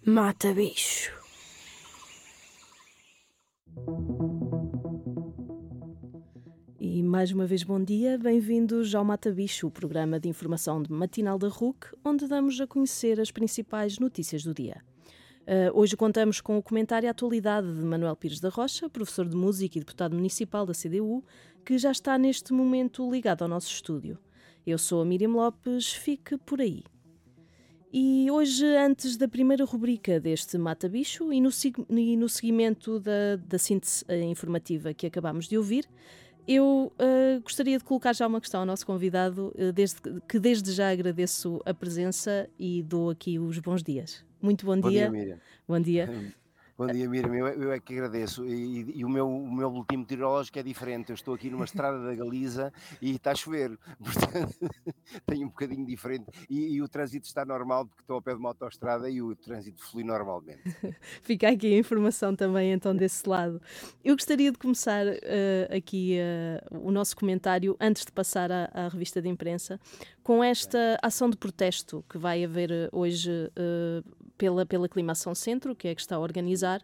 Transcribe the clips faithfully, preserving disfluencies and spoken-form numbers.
Mata bicho. E mais uma vez bom dia, bem-vindos ao Mata Bicho, o programa de informação de matinal da R U C, onde damos a conhecer as principais notícias do dia. Uh, hoje contamos com o comentário à atualidade de Manuel Pires da Rocha, professor de música e deputado municipal da C D U, que já está neste momento ligado ao nosso estúdio. Eu sou a Miriam Lopes, fique por aí. E hoje, antes da primeira rubrica deste Mata Bicho e no, e no seguimento da, da síntese informativa que acabámos de ouvir, eu uh, gostaria de colocar já uma questão ao nosso convidado, uh, desde, que desde já agradeço a presença e dou aqui os bons dias. Muito bom, Bom dia. dia, Miriam. Bom dia. Bom dia, Miriam. Eu, eu é que agradeço. E, e o, meu, o meu boletim meteorológico é diferente. Eu estou aqui numa estrada da Galiza e está a chover. Portanto, tenho um bocadinho diferente. E, e o trânsito está normal porque estou ao pé de uma autoestrada e o trânsito flui normalmente. Fica aqui a informação também, então, desse lado. Eu gostaria de começar uh, aqui uh, o nosso comentário, antes de passar à, à revista de imprensa, com esta ação de protesto que vai haver hoje uh, pela, pela Climação Centro, que é que está a organizar,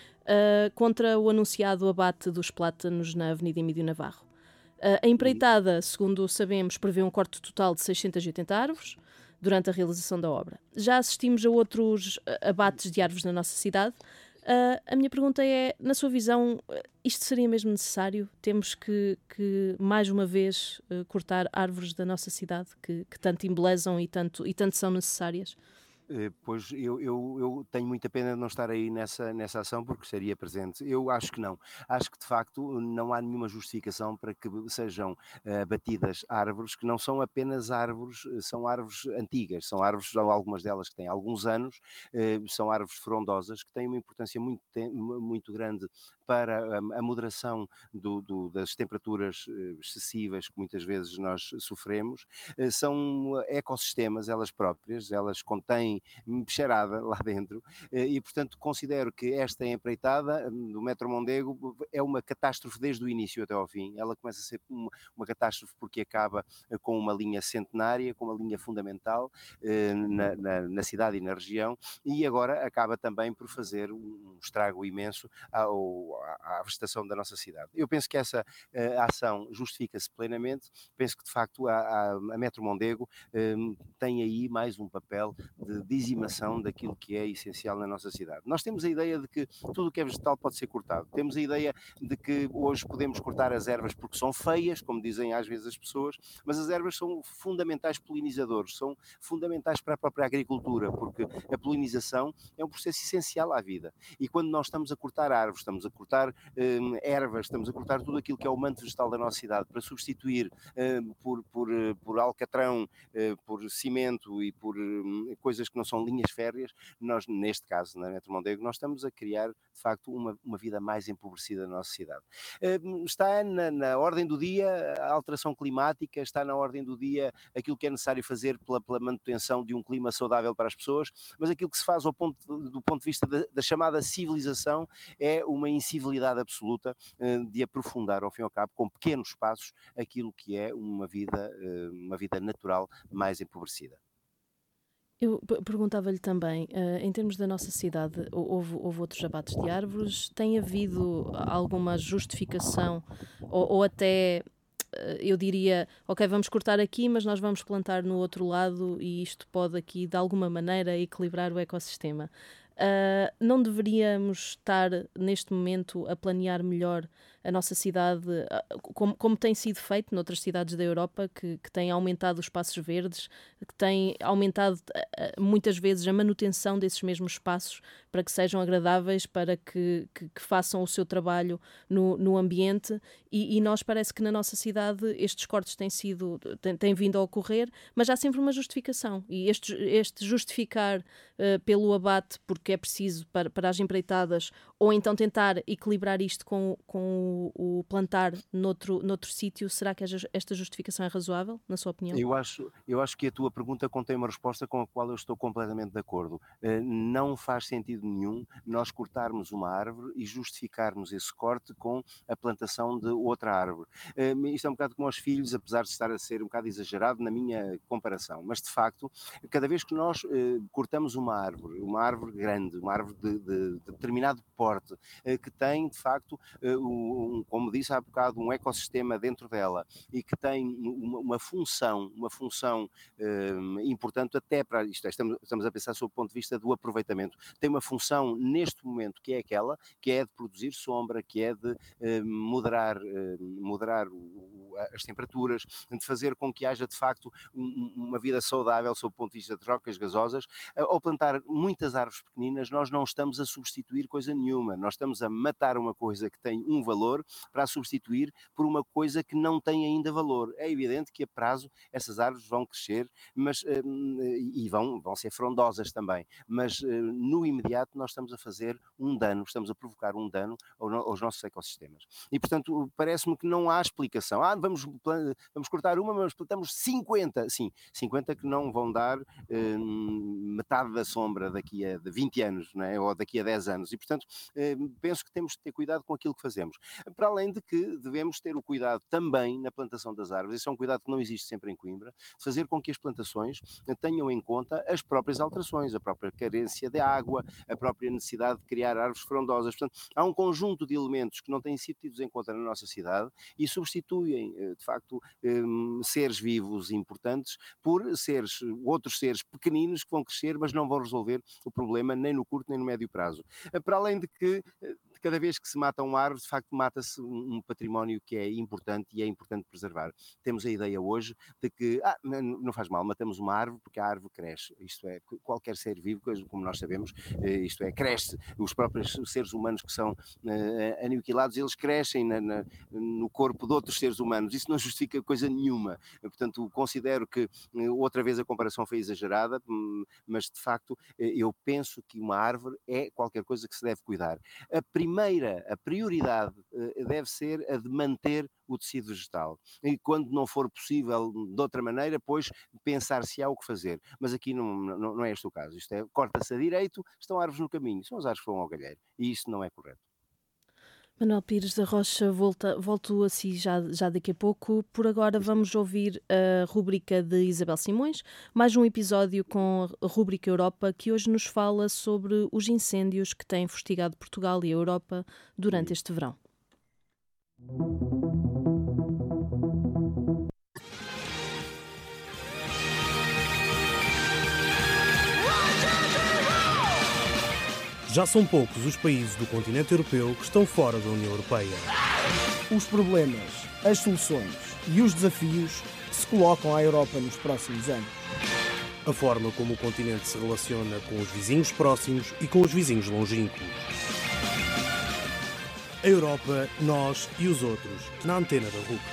uh, contra o anunciado abate dos plátanos na Avenida Emílio Navarro. Uh, a empreitada, segundo sabemos, prevê um corte total de seiscentas e oitenta árvores durante a realização da obra. Já assistimos a outros abates de árvores na nossa cidade. Uh, a minha pergunta é, na sua visão, isto seria mesmo necessário? Temos que, que mais uma vez, uh, cortar árvores da nossa cidade que, que tanto embelezam e tanto, e tanto são necessárias? Eh, Pois eu, eu, eu tenho muita pena de não estar aí nessa, nessa ação porque estaria presente. Eu acho que não. Acho que de facto não há nenhuma justificação para que sejam eh, abatidas árvores que não são apenas árvores, eh, são árvores antigas, são árvores, algumas delas que têm alguns anos, eh, são árvores frondosas que têm uma importância muito, te- muito grande para a, a moderação do, do- das temperaturas eh, excessivas que muitas vezes nós sofremos. Eh, São ecossistemas elas próprias, elas contêm bicharada lá dentro, eh, e portanto considero que esta empreitada hum, do Metro Mondego é uma catástrofe desde o início até ao fim. Ela começa a ser uma, uma catástrofe porque acaba eh, com uma linha centenária, com uma linha fundamental eh, na, na, na cidade e na região, e agora acaba também por fazer um estrago imenso ao, à, à vegetação da nossa cidade. Eu penso que essa uh, ação justifica-se plenamente, penso que de facto a, a, a Metro Mondego um, tem aí mais um papel de dizimação daquilo que é essencial na nossa cidade. Nós temos a ideia de que tudo o que é vegetal pode ser cortado, temos a ideia de que hoje podemos cortar as ervas porque são feias, como dizem às vezes as pessoas, mas as ervas são fundamentais polinizadores, são fundamentais para a própria agricultura, porque a polinização é um processo essencial à vida. E quando nós estamos a cortar árvores, estamos a cortar hum, ervas, estamos a cortar tudo aquilo que é o manto vegetal da nossa cidade para substituir hum, por, por, por alcatrão, hum, por cimento e por hum, coisas que não são linhas férreas, nós, neste caso, na Metro Mondego, nós estamos a criar, de facto, uma, uma vida mais empobrecida na nossa cidade. Hum, está na, na ordem do dia a alteração climática, está na ordem do dia aquilo que é necessário fazer pela, pela manutenção de um clima saudável para as pessoas, mas aquilo que se faz ao ponto, do ponto de vista da, da chamada civilização é uma incivilidade absoluta eh, de aprofundar, ao fim e ao cabo, com pequenos passos, aquilo que é uma vida, eh, uma vida natural mais empobrecida. Eu p- perguntava-lhe também, eh, em termos da nossa cidade, hou- houve, houve outros abates de árvores? Tem havido alguma justificação ou, ou até, eh, eu diria, ok, vamos cortar aqui, mas nós vamos plantar no outro lado e isto pode aqui, de alguma maneira, equilibrar o ecossistema? Ah, não deveríamos estar, neste momento, a planear melhor a nossa cidade, ah, como, como tem sido feito noutras cidades da Europa, que, que têm aumentado os espaços verdes, que têm aumentado ah, ah, muitas vezes a manutenção desses mesmos espaços para que sejam agradáveis, para que, que, que façam o seu trabalho no, no ambiente, e, e nós parece que na nossa cidade estes cortes têm sido, têm, têm vindo a ocorrer, mas há sempre uma justificação, e este, este justificar uh, pelo abate porque é preciso para, para as empreitadas, ou então tentar equilibrar isto com, com o, o plantar noutro, noutro sítio, será que esta justificação é razoável, na sua opinião? Eu acho, eu acho que a tua pergunta contém uma resposta com a qual eu estou completamente de acordo. Uh, não faz sentido nenhum nós cortarmos uma árvore e justificarmos esse corte com a plantação de outra árvore. Uh, isto é um bocado como aos filhos, apesar de estar a ser um bocado exagerado na minha comparação, mas de facto, cada vez que nós uh, cortamos uma árvore, uma árvore grande, uma árvore de, de, de determinado porte, uh, que tem de facto, uh, um, como disse há bocado, um ecossistema dentro dela e que tem uma, uma função, uma função uh, importante até para isto, estamos, estamos a pensar sob o ponto de vista do aproveitamento, tem uma função neste momento que é aquela, que é de produzir sombra, que é de uh, moderar, uh, moderar o, as temperaturas, de fazer com que haja de facto um, uma vida saudável sob o ponto de vista de trocas gasosas. Ao plantar muitas árvores pequeninas, nós não estamos a substituir coisa nenhuma, nós estamos a matar uma coisa que tem um valor para a substituir por uma coisa que não tem ainda valor. É evidente que a prazo essas árvores vão crescer, mas, e vão, vão ser frondosas também, mas no imediato nós estamos a fazer um dano, estamos a provocar um dano aos nossos ecossistemas. E portanto parece-me que não há explicação. Ah, vamos, vamos cortar uma, mas plantamos cinquenta, sim, cinquenta que não vão dar eh, metade da sombra daqui a vinte anos, não é? Ou daqui a dez anos, e portanto eh, penso que temos de ter cuidado com aquilo que fazemos, para além de que devemos ter o cuidado também na plantação das árvores, isso é um cuidado que não existe sempre em Coimbra, de fazer com que as plantações tenham em conta as próprias alterações, a própria carência de água, a própria necessidade de criar árvores frondosas. Portanto, há um conjunto de elementos que não têm sido tidos em conta na nossa cidade e substituem, de facto, seres vivos importantes por seres, outros seres pequeninos que vão crescer, mas não vão resolver o problema nem no curto nem no médio prazo. Para além de que, cada vez que se mata uma árvore, de facto mata-se um património que é importante e é importante preservar. Temos a ideia hoje de que, ah, não faz mal, matamos uma árvore porque a árvore cresce. Isto é, qualquer ser vivo, como nós sabemos, isto é, cresce. Os próprios seres humanos que são uh, aniquilados, eles crescem na, na, no corpo de outros seres humanos. Isso não justifica coisa nenhuma. Portanto, considero que, outra vez a comparação foi exagerada, mas de facto eu penso que uma árvore é qualquer coisa que se deve cuidar. A primeira, a prioridade uh, deve ser a de manter o tecido vegetal. E quando não for possível de outra maneira, pois pensar se há o que fazer. Mas aqui não, não, não é este o caso. Isto é, corta-se a direito, estão árvores no caminho, são as árvores que vão ao galheiro. E isso não é correto. Manuel Pires da Rocha, volta, volto a si já, já daqui a pouco. Por agora vamos ouvir a rúbrica de Isabel Simões, mais um episódio com a rúbrica Europa, que hoje nos fala sobre os incêndios que têm fustigado Portugal e a Europa durante este verão. Já são poucos os países do continente europeu que estão fora da União Europeia. Os problemas, as soluções e os desafios que se colocam à Europa nos próximos anos. A forma como o continente se relaciona com os vizinhos próximos e com os vizinhos longínquos. A Europa, nós e os outros, na antena da R U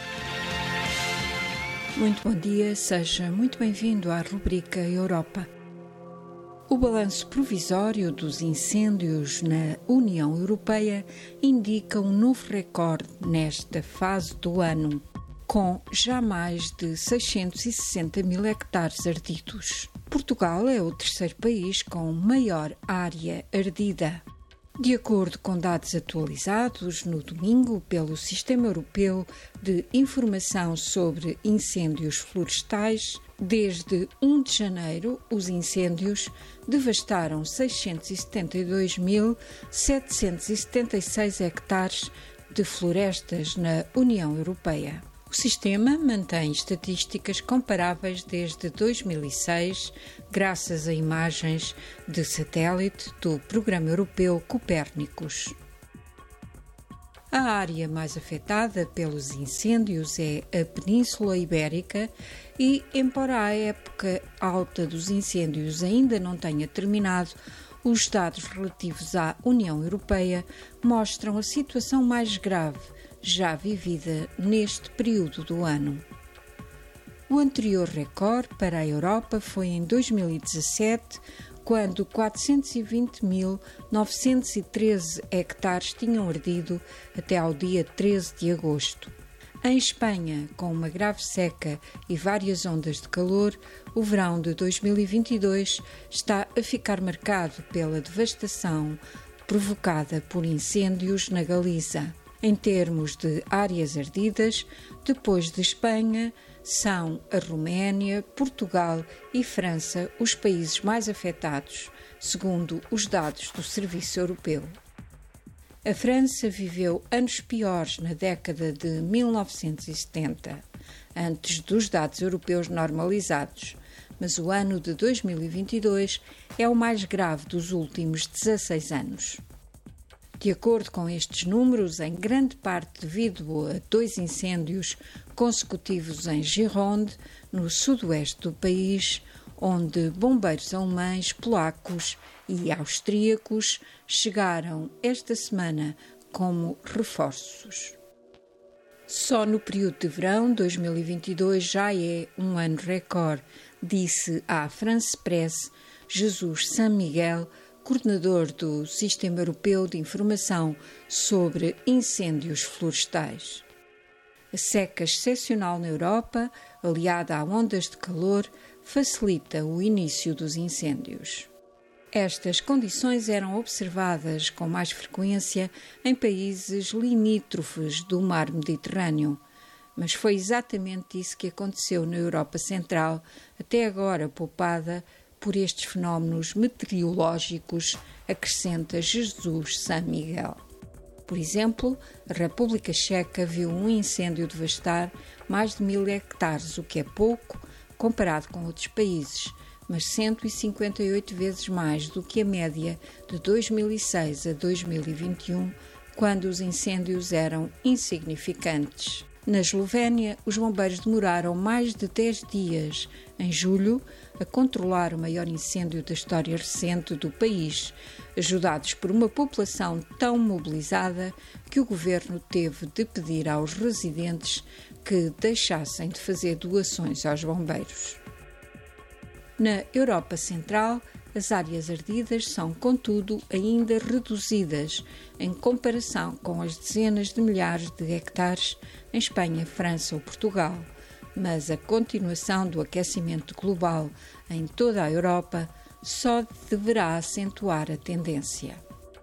C. Muito bom dia, seja muito bem-vindo à rubrica Europa. O balanço provisório dos incêndios na União Europeia indica um novo recorde nesta fase do ano, com já mais de seiscentos e sessenta mil hectares ardidos. Portugal é o terceiro país com maior área ardida. De acordo com dados atualizados no domingo pelo Sistema Europeu de Informação sobre Incêndios Florestais, desde primeiro de janeiro, os incêndios devastaram seiscentos e setenta e dois mil setecentos e setenta e seis hectares de florestas na União Europeia. O sistema mantém estatísticas comparáveis desde dois mil e seis, graças a imagens de satélite do Programa Europeu Copérnicus. A área mais afetada pelos incêndios é a Península Ibérica e, embora a época alta dos incêndios ainda não tenha terminado, os dados relativos à União Europeia mostram a situação mais grave já vivida neste período do ano. O anterior recorde para a Europa foi em dois mil e dezassete, quando quatrocentos e vinte mil novecentos e treze hectares tinham ardido até ao dia treze de agosto. Em Espanha, com uma grave seca e várias ondas de calor, o verão de dois mil e vinte e dois está a ficar marcado pela devastação provocada por incêndios na Galiza. Em termos de áreas ardidas, depois de Espanha, são a Roménia, Portugal e França os países mais afetados, segundo os dados do Serviço Europeu. A França viveu anos piores na década de mil novecentos e setenta, antes dos dados europeus normalizados, mas o ano de dois mil e vinte e dois é o mais grave dos últimos dezasseis anos. De acordo com estes números, em grande parte devido a dois incêndios consecutivos em Gironde, no sudoeste do país, onde bombeiros alemães, polacos e austríacos chegaram esta semana como reforços. Só no período de verão dois mil e vinte e dois já é um ano recorde, disse à France Press Jesus San Miguel, coordenador do Sistema Europeu de Informação sobre Incêndios Florestais. A seca excepcional na Europa, aliada a ondas de calor, facilita o início dos incêndios. Estas condições eram observadas com mais frequência em países limítrofes do mar Mediterrâneo, mas foi exatamente isso que aconteceu na Europa Central, até agora poupada por estes fenómenos meteorológicos, acrescenta Jesus San Miguel. Por exemplo, a República Checa viu um incêndio devastar mais de mil hectares, o que é pouco comparado com outros países, mas cento e cinquenta e oito vezes mais do que a média de dois mil e seis a dois mil e vinte e um, quando os incêndios eram insignificantes. Na Eslovénia, os bombeiros demoraram mais de dez dias, em julho, a controlar o maior incêndio da história recente do país, ajudados por uma população tão mobilizada que o governo teve de pedir aos residentes que deixassem de fazer doações aos bombeiros. Na Europa Central, as áreas ardidas são, contudo, ainda reduzidas em comparação com as dezenas de milhares de hectares em Espanha, França ou Portugal, mas a continuação do aquecimento global em toda a Europa só deverá acentuar a tendência.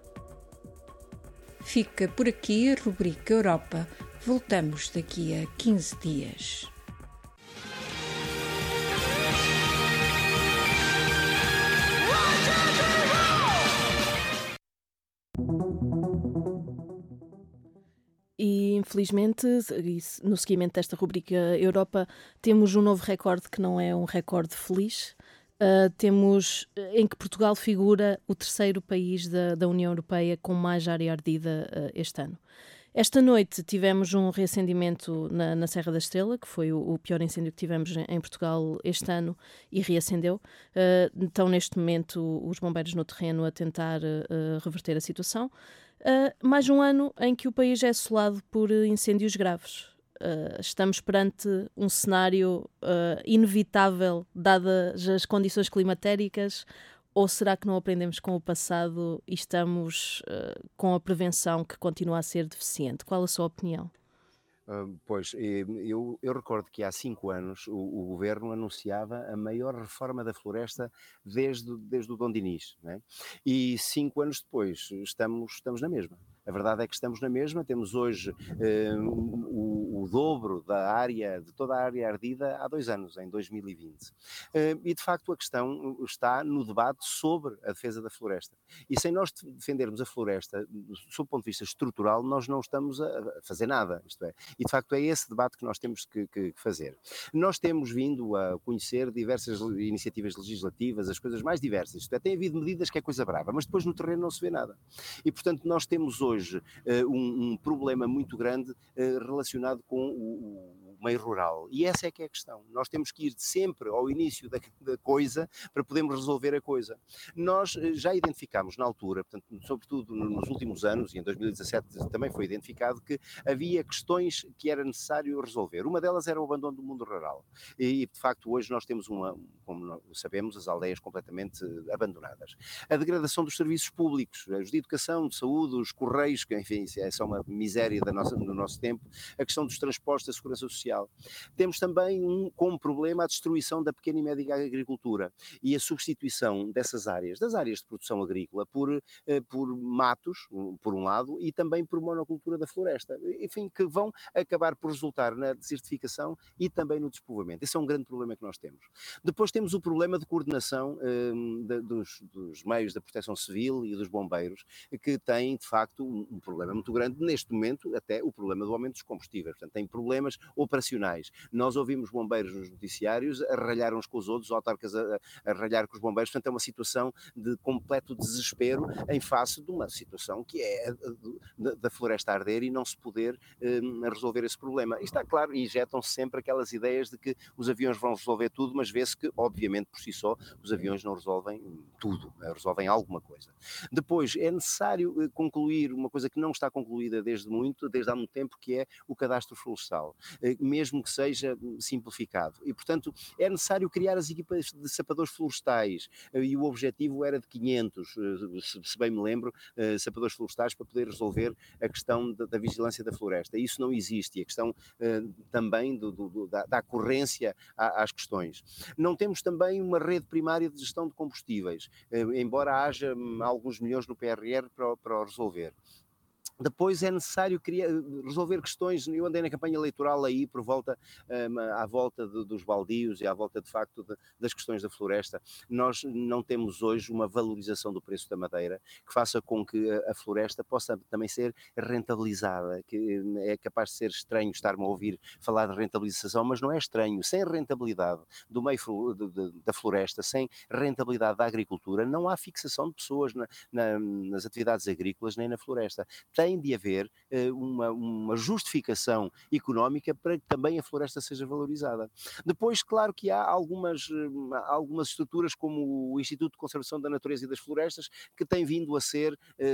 Fica por aqui a rubrica Europa. Voltamos daqui a quinze dias. E, infelizmente, no seguimento desta rubrica Europa, temos um novo recorde que não é um recorde feliz. Uh, temos em que Portugal figura o terceiro país da, da União Europeia com mais área ardida uh, este ano. Esta noite tivemos um reacendimento na, na Serra da Estrela, que foi o, o pior incêndio que tivemos em, em Portugal este ano, e reacendeu. Uh, então, neste momento, os bombeiros no terreno a tentar uh, reverter a situação. Uh, mais um ano em que o país é assolado por incêndios graves. Uh, estamos perante um cenário uh, inevitável, dadas as condições climatéricas, ou será que não aprendemos com o passado e estamos uh, com a prevenção que continua a ser deficiente? Qual a sua opinião? Uh, pois, eu, eu recordo que há cinco anos o, o governo anunciava a maior reforma da floresta desde, desde o Dom Dinis, né? E cinco anos depois estamos, estamos na mesma. A verdade é que estamos na mesma, temos hoje eh, o, o dobro da área, de toda a área ardida há dois anos, em dois mil e vinte. Eh, e de facto a questão está no debate sobre a defesa da floresta. E sem nós defendermos a floresta, sob o ponto de vista estrutural, nós não estamos a fazer nada, isto é. E de facto é esse debate que nós temos que, que fazer. Nós temos vindo a conhecer diversas iniciativas legislativas, as coisas mais diversas, isto é, tem havido medidas que é coisa brava, mas depois no terreno não se vê nada. E portanto nós temos hoje hoje uh, um, um problema muito grande uh, relacionado com o, o meio rural. E essa é que é a questão. Nós temos que ir sempre ao início da, da coisa para podermos resolver a coisa. Nós já identificámos na altura, portanto, sobretudo nos últimos anos, e em dois mil e dezassete também foi identificado, que havia questões que era necessário resolver. Uma delas era o abandono do mundo rural. E, de facto, hoje nós temos, uma, como sabemos, as aldeias completamente abandonadas. A degradação dos serviços públicos, os de educação, de saúde, os correios, que, enfim, é só uma miséria da nossa, do nosso tempo, a questão dos transportes, da segurança social. Temos também um, como problema a destruição da pequena e média agricultura e a substituição dessas áreas, das áreas de produção agrícola, por, por matos, por um lado, e também por monocultura da floresta, enfim, que vão acabar por resultar na desertificação e também no despovoamento. Esse é um grande problema que nós temos. Depois temos o problema de coordenação um, de, dos, dos meios da proteção civil e dos bombeiros, que têm, de facto, um, um problema muito grande, neste momento, até o problema do aumento dos combustíveis. Portanto, tem problemas operacionais. Nós ouvimos bombeiros nos noticiários a ralhar uns com os outros, autarcas a, a ralhar com os bombeiros. Portanto, é uma situação de completo desespero em face de uma situação que é da, da floresta a arder e não se poder um, resolver esse problema. E está claro, e injetam-se sempre aquelas ideias de que os aviões vão resolver tudo, mas vê-se que, obviamente, por si só, os aviões não resolvem tudo, resolvem alguma coisa. Depois, é necessário concluir uma coisa que não está concluída desde muito, desde há muito tempo, que é o cadastro florestal, mesmo que seja simplificado. E, portanto, é necessário criar as equipas de sapadores florestais, e o objetivo era de quinhentos, se bem me lembro, sapadores florestais para poder resolver a questão da, da vigilância da floresta. Isso não existe, e a questão uh, também do, do, da, da ocorrência às questões. Não temos também uma rede primária de gestão de combustíveis, uh, embora haja um, alguns milhões no P R R para, para o resolver. Depois é necessário criar, resolver questões. Eu andei na campanha eleitoral aí por volta, um, à volta de, dos baldios e à volta de facto de, das questões da floresta. Nós não temos hoje uma valorização do preço da madeira que faça com que a, a floresta possa também ser rentabilizada, que é capaz de ser estranho estar-me a ouvir falar de rentabilização, mas não é estranho. Sem rentabilidade do meio de, de, da floresta, sem rentabilidade da agricultura, não há fixação de pessoas na, na, nas atividades agrícolas nem na floresta. Tem de haver uh, uma, uma justificação económica para que também a floresta seja valorizada. Depois, claro que há algumas, uh, algumas estruturas como o Instituto de Conservação da Natureza e das Florestas que tem vindo a ser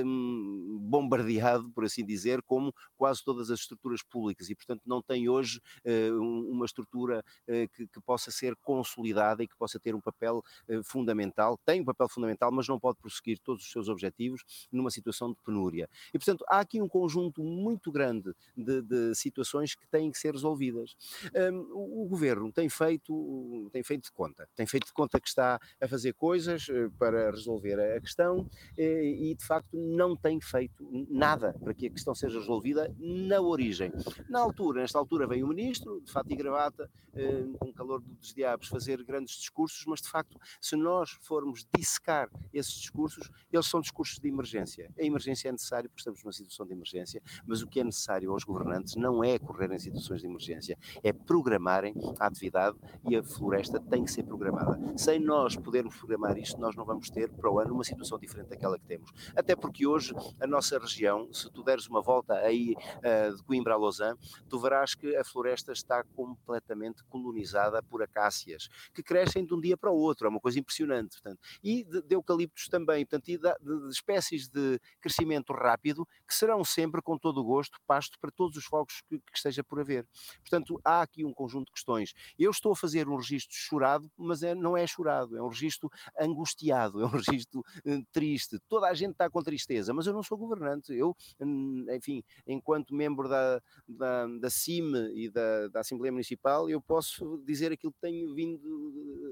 um, bombardeado, por assim dizer, como quase todas as estruturas públicas e, portanto, não tem hoje uh, uma estrutura uh, que, que possa ser consolidada e que possa ter um papel uh, fundamental. Tem um papel fundamental, mas não pode prosseguir todos os seus objetivos numa situação de penúria. E, portanto, há aqui um conjunto muito grande de, de situações que têm que ser resolvidas. Um, o, o governo tem feito, tem feito de conta, tem feito de conta que está a fazer coisas para resolver a questão e, de facto, não tem feito nada para que a questão seja resolvida na origem. Na altura, nesta altura, vem o ministro, de fato e gravata, um, com calor dos diabos, fazer grandes discursos, mas, de facto, se nós formos dissecar esses discursos, eles são discursos de emergência. A emergência é necessária porque estamos numa situação de emergência, mas o que é necessário aos governantes não é correr em situações de emergência, é programarem a atividade e a floresta tem que ser programada. Sem nós podermos programar isto, nós não vamos ter para o ano uma situação diferente daquela que temos. Até porque hoje a nossa região, se tu deres uma volta aí uh, de Coimbra a Lausanne, tu verás que a floresta está completamente colonizada por acácias, que crescem de um dia para o outro, é uma coisa impressionante, portanto, e de, de eucaliptos também, portanto, e de, de, de espécies de crescimento rápido, que serão sempre, com todo o gosto, pasto para todos os fogos que, que esteja por haver. Portanto, há aqui um conjunto de questões. Eu estou a fazer um registro chorado, mas é, não é chorado, é um registro angustiado, é um registro uh, triste. Toda a gente está com tristeza, mas eu não sou governante. Eu, um, enfim, enquanto membro da, da, da C I M e da, da Assembleia Municipal, eu posso dizer aquilo que tenho vindo, uh,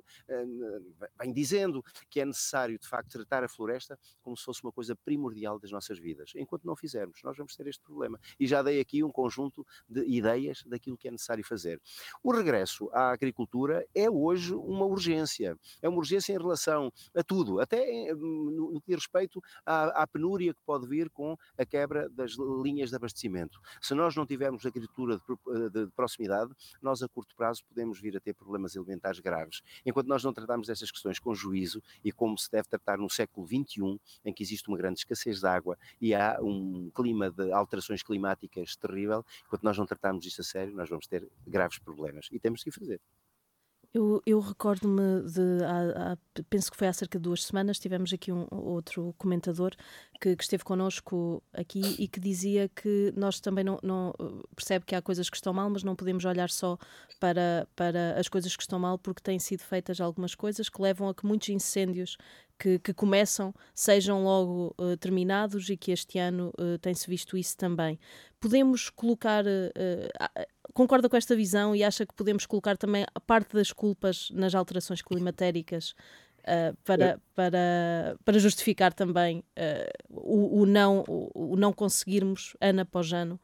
uh, bem dizendo, que é necessário, de facto, tratar a floresta como se fosse uma coisa primordial das nossas vidas. Enquanto não fizermos, nós vamos ter este problema. E já dei aqui um conjunto de ideias daquilo que é necessário fazer. O regresso à agricultura é hoje uma urgência. É uma urgência em relação a tudo, até no, no que diz respeito à, à penúria que pode vir com a quebra das linhas de abastecimento. Se nós não tivermos agricultura de, de, de proximidade, nós a curto prazo podemos vir a ter problemas alimentares graves. Enquanto nós não tratarmos estas questões com juízo e como se deve tratar no século vinte e um, em que existe uma grande escassez de água e há um um clima de alterações climáticas terrível. Enquanto nós não tratarmos isto a sério, nós vamos ter graves problemas e temos que o fazer. Eu, eu recordo-me de, há- há- penso que foi há cerca de duas semanas, tivemos aqui um outro comentador que, que esteve connosco aqui e que dizia que nós também não, não percebe que há coisas que estão mal, mas não podemos olhar só para, para as coisas que estão mal, porque têm sido feitas algumas coisas que levam a que muitos incêndios que, que começam sejam logo uh, terminados, e que este ano uh, tem-se visto isso também. Podemos colocar... Uh, Concorda com esta visão e acha que podemos colocar também a parte das culpas nas alterações climatéricas uh, para, para, para justificar também uh, o, o, não, o, o não conseguirmos, ano após ano,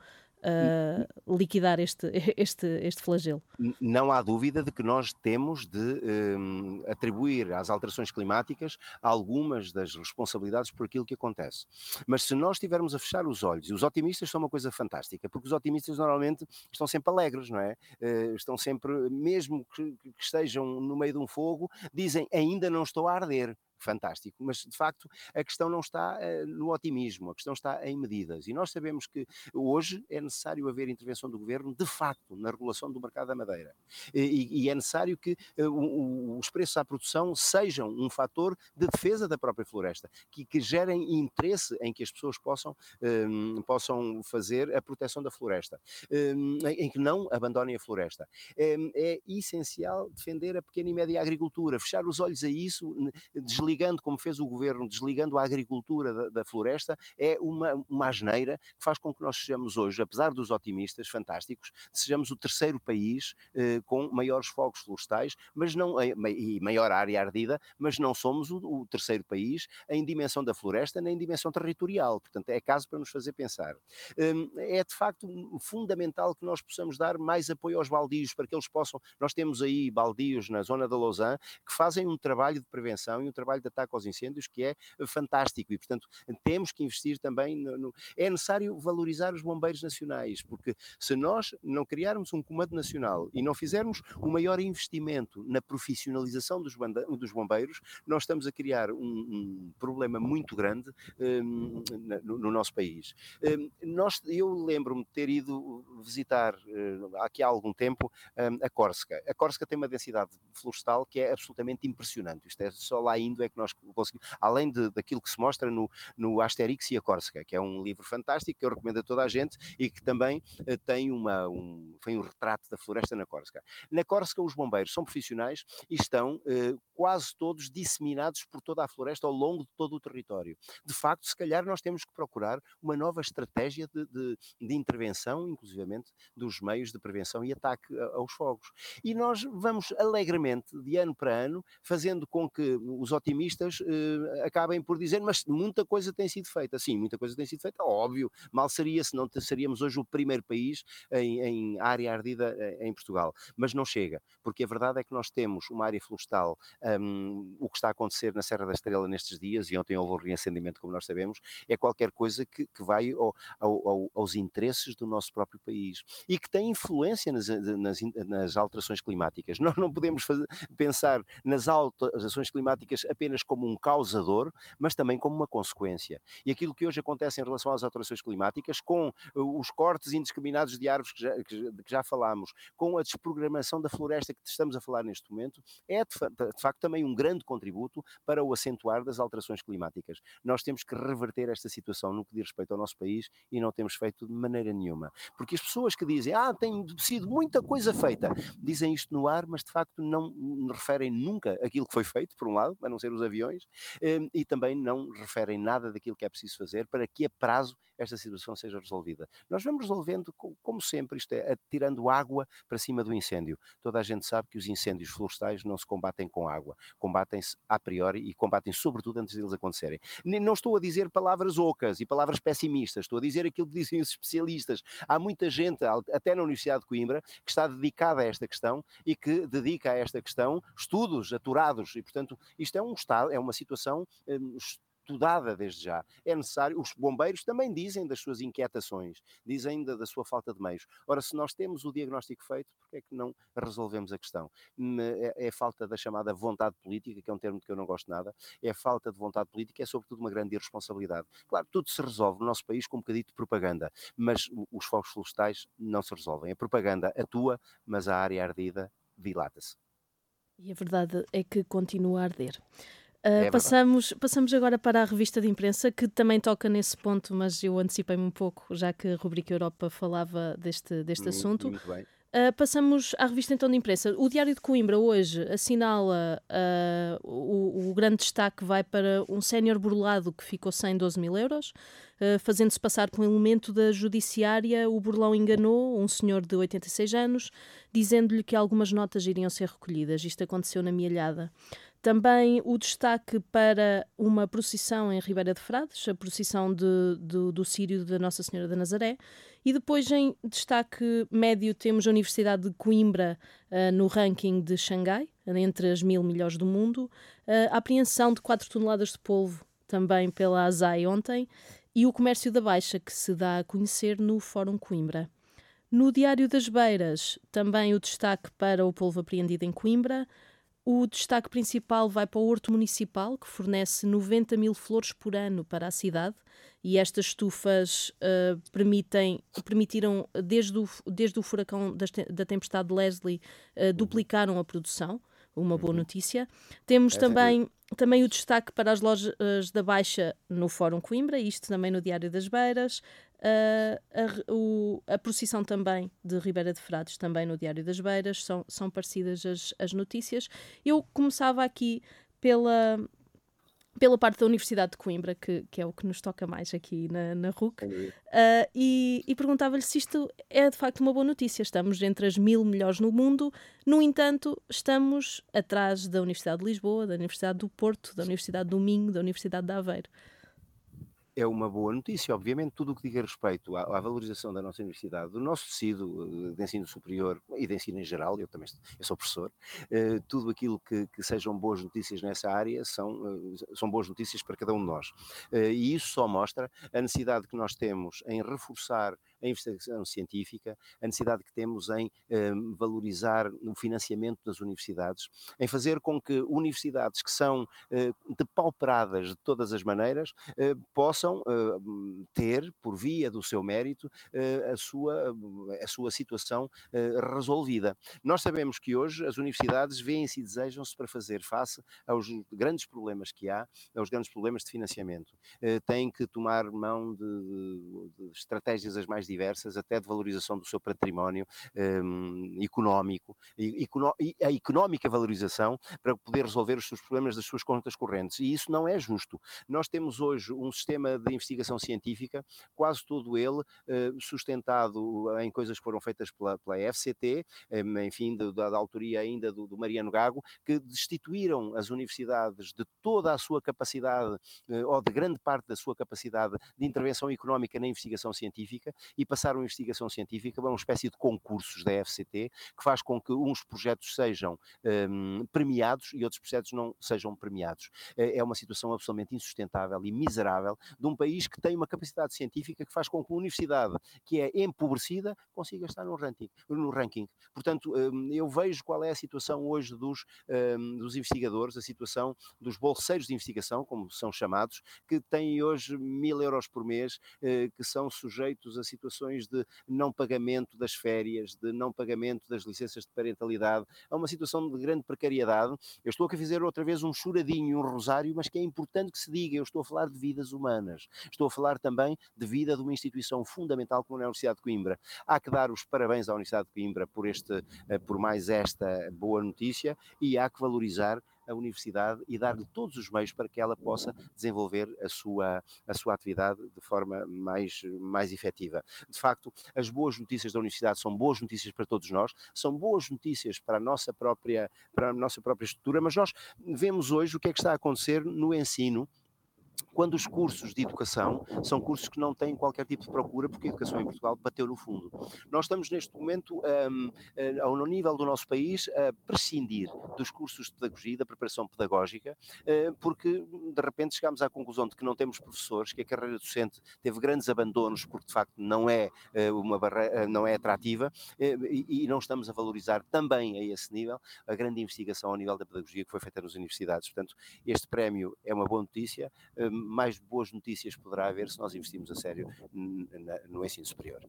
uh, liquidar este, este, este flagelo? Não há dúvida de que nós temos de um, atribuir às alterações climáticas algumas das responsabilidades por aquilo que acontece. Mas se nós estivermos a fechar os olhos, e os otimistas são uma coisa fantástica, porque os otimistas normalmente estão sempre alegres, não é? Uh, estão sempre, mesmo que, que estejam no meio de um fogo, dizem ainda não estou a arder. Fantástico, mas de facto a questão não está uh, no otimismo, a questão está em medidas, e nós sabemos que hoje é necessário haver intervenção do governo de facto na regulação do mercado da madeira, e, e é necessário que uh, o, os preços à produção sejam um fator de defesa da própria floresta, que, que gerem interesse em que as pessoas possam, um, possam fazer a proteção da floresta, um, em, em que não abandonem a floresta. Um, é essencial defender a pequena e média agricultura, fechar os olhos a isso, desligar desligando, como fez o governo, desligando a agricultura da, da floresta, é uma, uma asneira que faz com que nós sejamos hoje, apesar dos otimistas fantásticos, sejamos o terceiro país eh, com maiores fogos florestais, mas não, e maior área ardida, mas não somos o, o terceiro país em dimensão da floresta, nem em dimensão territorial. Portanto, é caso para nos fazer pensar. Um, é de facto fundamental que nós possamos dar mais apoio aos baldios, para que eles possam, nós temos aí baldios na zona da Lausanne, que fazem um trabalho de prevenção e um trabalho de ataque aos incêndios que é fantástico, e portanto temos que investir também no, no... é necessário valorizar os bombeiros nacionais, porque se nós não criarmos um comando nacional e não fizermos um maior investimento na profissionalização dos, banda... dos bombeiros, nós estamos a criar um, um problema muito grande um, no, no nosso país. Um, nós, eu lembro-me de ter ido visitar uh, aqui há algum tempo um, a Córsega. A Córsega tem uma densidade florestal que é absolutamente impressionante. Isto é só lá indo é que nós conseguimos, além de, daquilo que se mostra no, no Asterix e a Córsega, que é um livro fantástico que eu recomendo a toda a gente e que também uh, tem uma, um, foi um retrato da floresta na Córsega. Na Córsega os bombeiros são profissionais e estão uh, quase todos disseminados por toda a floresta ao longo de todo o território. De facto, se calhar nós temos que procurar uma nova estratégia de, de, de intervenção, inclusivamente dos meios de prevenção e ataque aos fogos. E nós vamos alegremente, de ano para ano, fazendo com que os otimistas eh, acabem por dizer, mas muita coisa tem sido feita. Sim, muita coisa tem sido feita, óbvio, mal seria se não seríamos hoje o primeiro país em, em área ardida em Portugal. Mas não chega, porque a verdade é que nós temos uma área florestal, um, o que está a acontecer na Serra da Estrela nestes dias, e ontem houve um reacendimento, como nós sabemos, é qualquer coisa que, que vai ao, ao, aos interesses do nosso próprio país e que tem influência nas, nas, nas alterações climáticas. Nós não podemos fazer, pensar nas alterações climáticas apenas como um causador, mas também como uma consequência. E aquilo que hoje acontece em relação às alterações climáticas, com os cortes indiscriminados de árvores que já, que já falámos, com a desprogramação da floresta que estamos a falar neste momento, é de, de facto também um grande contributo para o acentuar das alterações climáticas. Nós temos que reverter esta situação no que diz respeito ao nosso país e não temos feito de maneira nenhuma. Porque as pessoas que dizem, ah, tem sido muita coisa feita, dizem isto no ar, mas de facto não referem nunca aquilo que foi feito, por um lado, a não ser os aviões, e também não referem nada daquilo que é preciso fazer para que a prazo esta situação seja resolvida. Nós vamos resolvendo, como sempre, isto é, tirando água para cima do incêndio. Toda a gente sabe que os incêndios florestais não se combatem com água, combatem-se a priori e combatem sobretudo antes deles acontecerem. Não estou a dizer palavras ocas e palavras pessimistas, estou a dizer aquilo que dizem os especialistas. Há muita gente, até na Universidade de Coimbra, que está dedicada a esta questão e que dedica a esta questão estudos aturados e, portanto, isto é um estado, é uma situação hum, estudada desde já. É necessário, os bombeiros também dizem das suas inquietações, dizem da, da sua falta de meios. Ora, se nós temos o diagnóstico feito, porque é que não resolvemos a questão? É, é falta da chamada vontade política, que é um termo de que eu não gosto nada, é falta de vontade política, é sobretudo uma grande irresponsabilidade. Claro, tudo se resolve no nosso país com um bocadinho de propaganda, mas os fogos florestais não se resolvem. A propaganda atua, mas a área ardida dilata-se. E a verdade é que continua a arder. É Uh, passamos, passamos agora para a revista de imprensa, que também toca nesse ponto, mas eu antecipei-me um pouco, já que a rubrica Europa falava deste, deste Muito, assunto. muito bem. Uh, passamos à revista então de imprensa. O Diário de Coimbra hoje assinala uh, o, o grande destaque vai para um sénior burlado que ficou sem doze mil euros, uh, fazendo-se passar por um elemento da judiciária. O burlão enganou um senhor de oitenta e seis anos, dizendo-lhe que algumas notas iriam ser recolhidas. Isto aconteceu na Mialhada. Também o destaque para uma procissão em Ribeira de Frades, a procissão de, de, do Círio da Nossa Senhora da Nazaré. E depois, em destaque médio, temos a Universidade de Coimbra uh, no ranking de Xangai, entre as mil melhores do mundo. Uh, a apreensão de quatro toneladas de polvo, também pela A S A I ontem. E o comércio da Baixa, que se dá a conhecer no Fórum Coimbra. No Diário das Beiras, também o destaque para o polvo apreendido em Coimbra. O destaque principal vai para o Horto Municipal, que fornece noventa mil flores por ano para a cidade, e estas estufas uh, permitem, permitiram, desde o, desde o furacão das, da tempestade Leslie, uh, duplicaram a produção, uma boa notícia. Temos também, também o destaque para as lojas da Baixa no Fórum Coimbra, isto também no Diário das Beiras. Uh, a, o, a procissão também de Ribeira de Frades, também no Diário das Beiras, são, são parecidas as, as notícias. Eu começava aqui pela, pela parte da Universidade de Coimbra, que, que é o que nos toca mais aqui na, na R U C, uh, e, e perguntava-lhe se isto é de facto uma boa notícia. Estamos entre as mil melhores no mundo, no entanto, estamos atrás da Universidade de Lisboa, da Universidade do Porto, da Universidade do Minho, da Universidade de Aveiro. É uma boa notícia, obviamente, tudo o que diga respeito à, à valorização da nossa universidade, do nosso tecido de ensino superior e de ensino em geral, eu também eu sou professor, eh, tudo aquilo que, que sejam boas notícias nessa área são, eh, são boas notícias para cada um de nós. Eh, e isso só mostra a necessidade que nós temos em reforçar a investigação científica, a necessidade que temos em eh, valorizar o financiamento das universidades, em fazer com que universidades que são eh, depauperadas de todas as maneiras eh, possam Uh, ter, por via do seu mérito, uh, a, sua, a sua situação uh, resolvida. Nós sabemos que hoje as universidades veem-se e desejam-se para fazer face aos grandes problemas que há, aos grandes problemas de financiamento. Uh, têm que tomar mão de, de, de estratégias as mais diversas, até de valorização do seu património um, económico, e, e a económica valorização para poder resolver os seus problemas das suas contas correntes. E isso não é justo. Nós temos hoje um sistema de investigação científica, quase todo ele eh, sustentado em coisas que foram feitas pela, pela F C T, eh, enfim, de, da, da autoria ainda do, do Mariano Gago, que destituíram as universidades de toda a sua capacidade, eh, ou de grande parte da sua capacidade de intervenção económica na investigação científica, e passaram a investigação científica para uma espécie de concursos da F C T, que faz com que uns projetos sejam eh, premiados e outros projetos não sejam premiados. Eh, é uma situação absolutamente insustentável e miserável de um país que tem uma capacidade científica que faz com que uma universidade que é empobrecida consiga estar no ranking. No ranking. Portanto, eu vejo qual é a situação hoje dos, dos investigadores, a situação dos bolseiros de investigação, como são chamados, que têm hoje mil euros por mês, que são sujeitos a situações de não pagamento das férias, de não pagamento das licenças de parentalidade, a uma situação de grande precariedade. Eu estou a fazer outra vez um choradinho, um rosário, mas que é importante que se diga, eu estou a falar de vidas humanas. Estou a falar também de vida de uma instituição fundamental como a Universidade de Coimbra. Há que dar os parabéns à Universidade de Coimbra por, este, por mais esta boa notícia, e há que valorizar a universidade e dar-lhe todos os meios para que ela possa desenvolver a sua, a sua atividade de forma mais, mais efetiva. De facto, as boas notícias da universidade são boas notícias para todos nós, são boas notícias para a nossa própria, para a nossa própria estrutura, mas nós vemos hoje o que é que está a acontecer no ensino quando os cursos de educação são cursos que não têm qualquer tipo de procura, porque a educação em Portugal bateu no fundo. Nós estamos neste momento, um, ao nível do nosso país, a prescindir dos cursos de pedagogia, da preparação pedagógica, uh, porque de repente chegámos à conclusão de que não temos professores, que a carreira docente teve grandes abandonos, porque de facto não é, uh, uma barreira, não é atrativa, uh, e, e não estamos a valorizar também a esse nível a grande investigação ao nível da pedagogia que foi feita nas universidades. Portanto, este prémio é uma boa notícia. Uh, mais boas notícias poderá haver se nós investirmos a sério no ensino superior.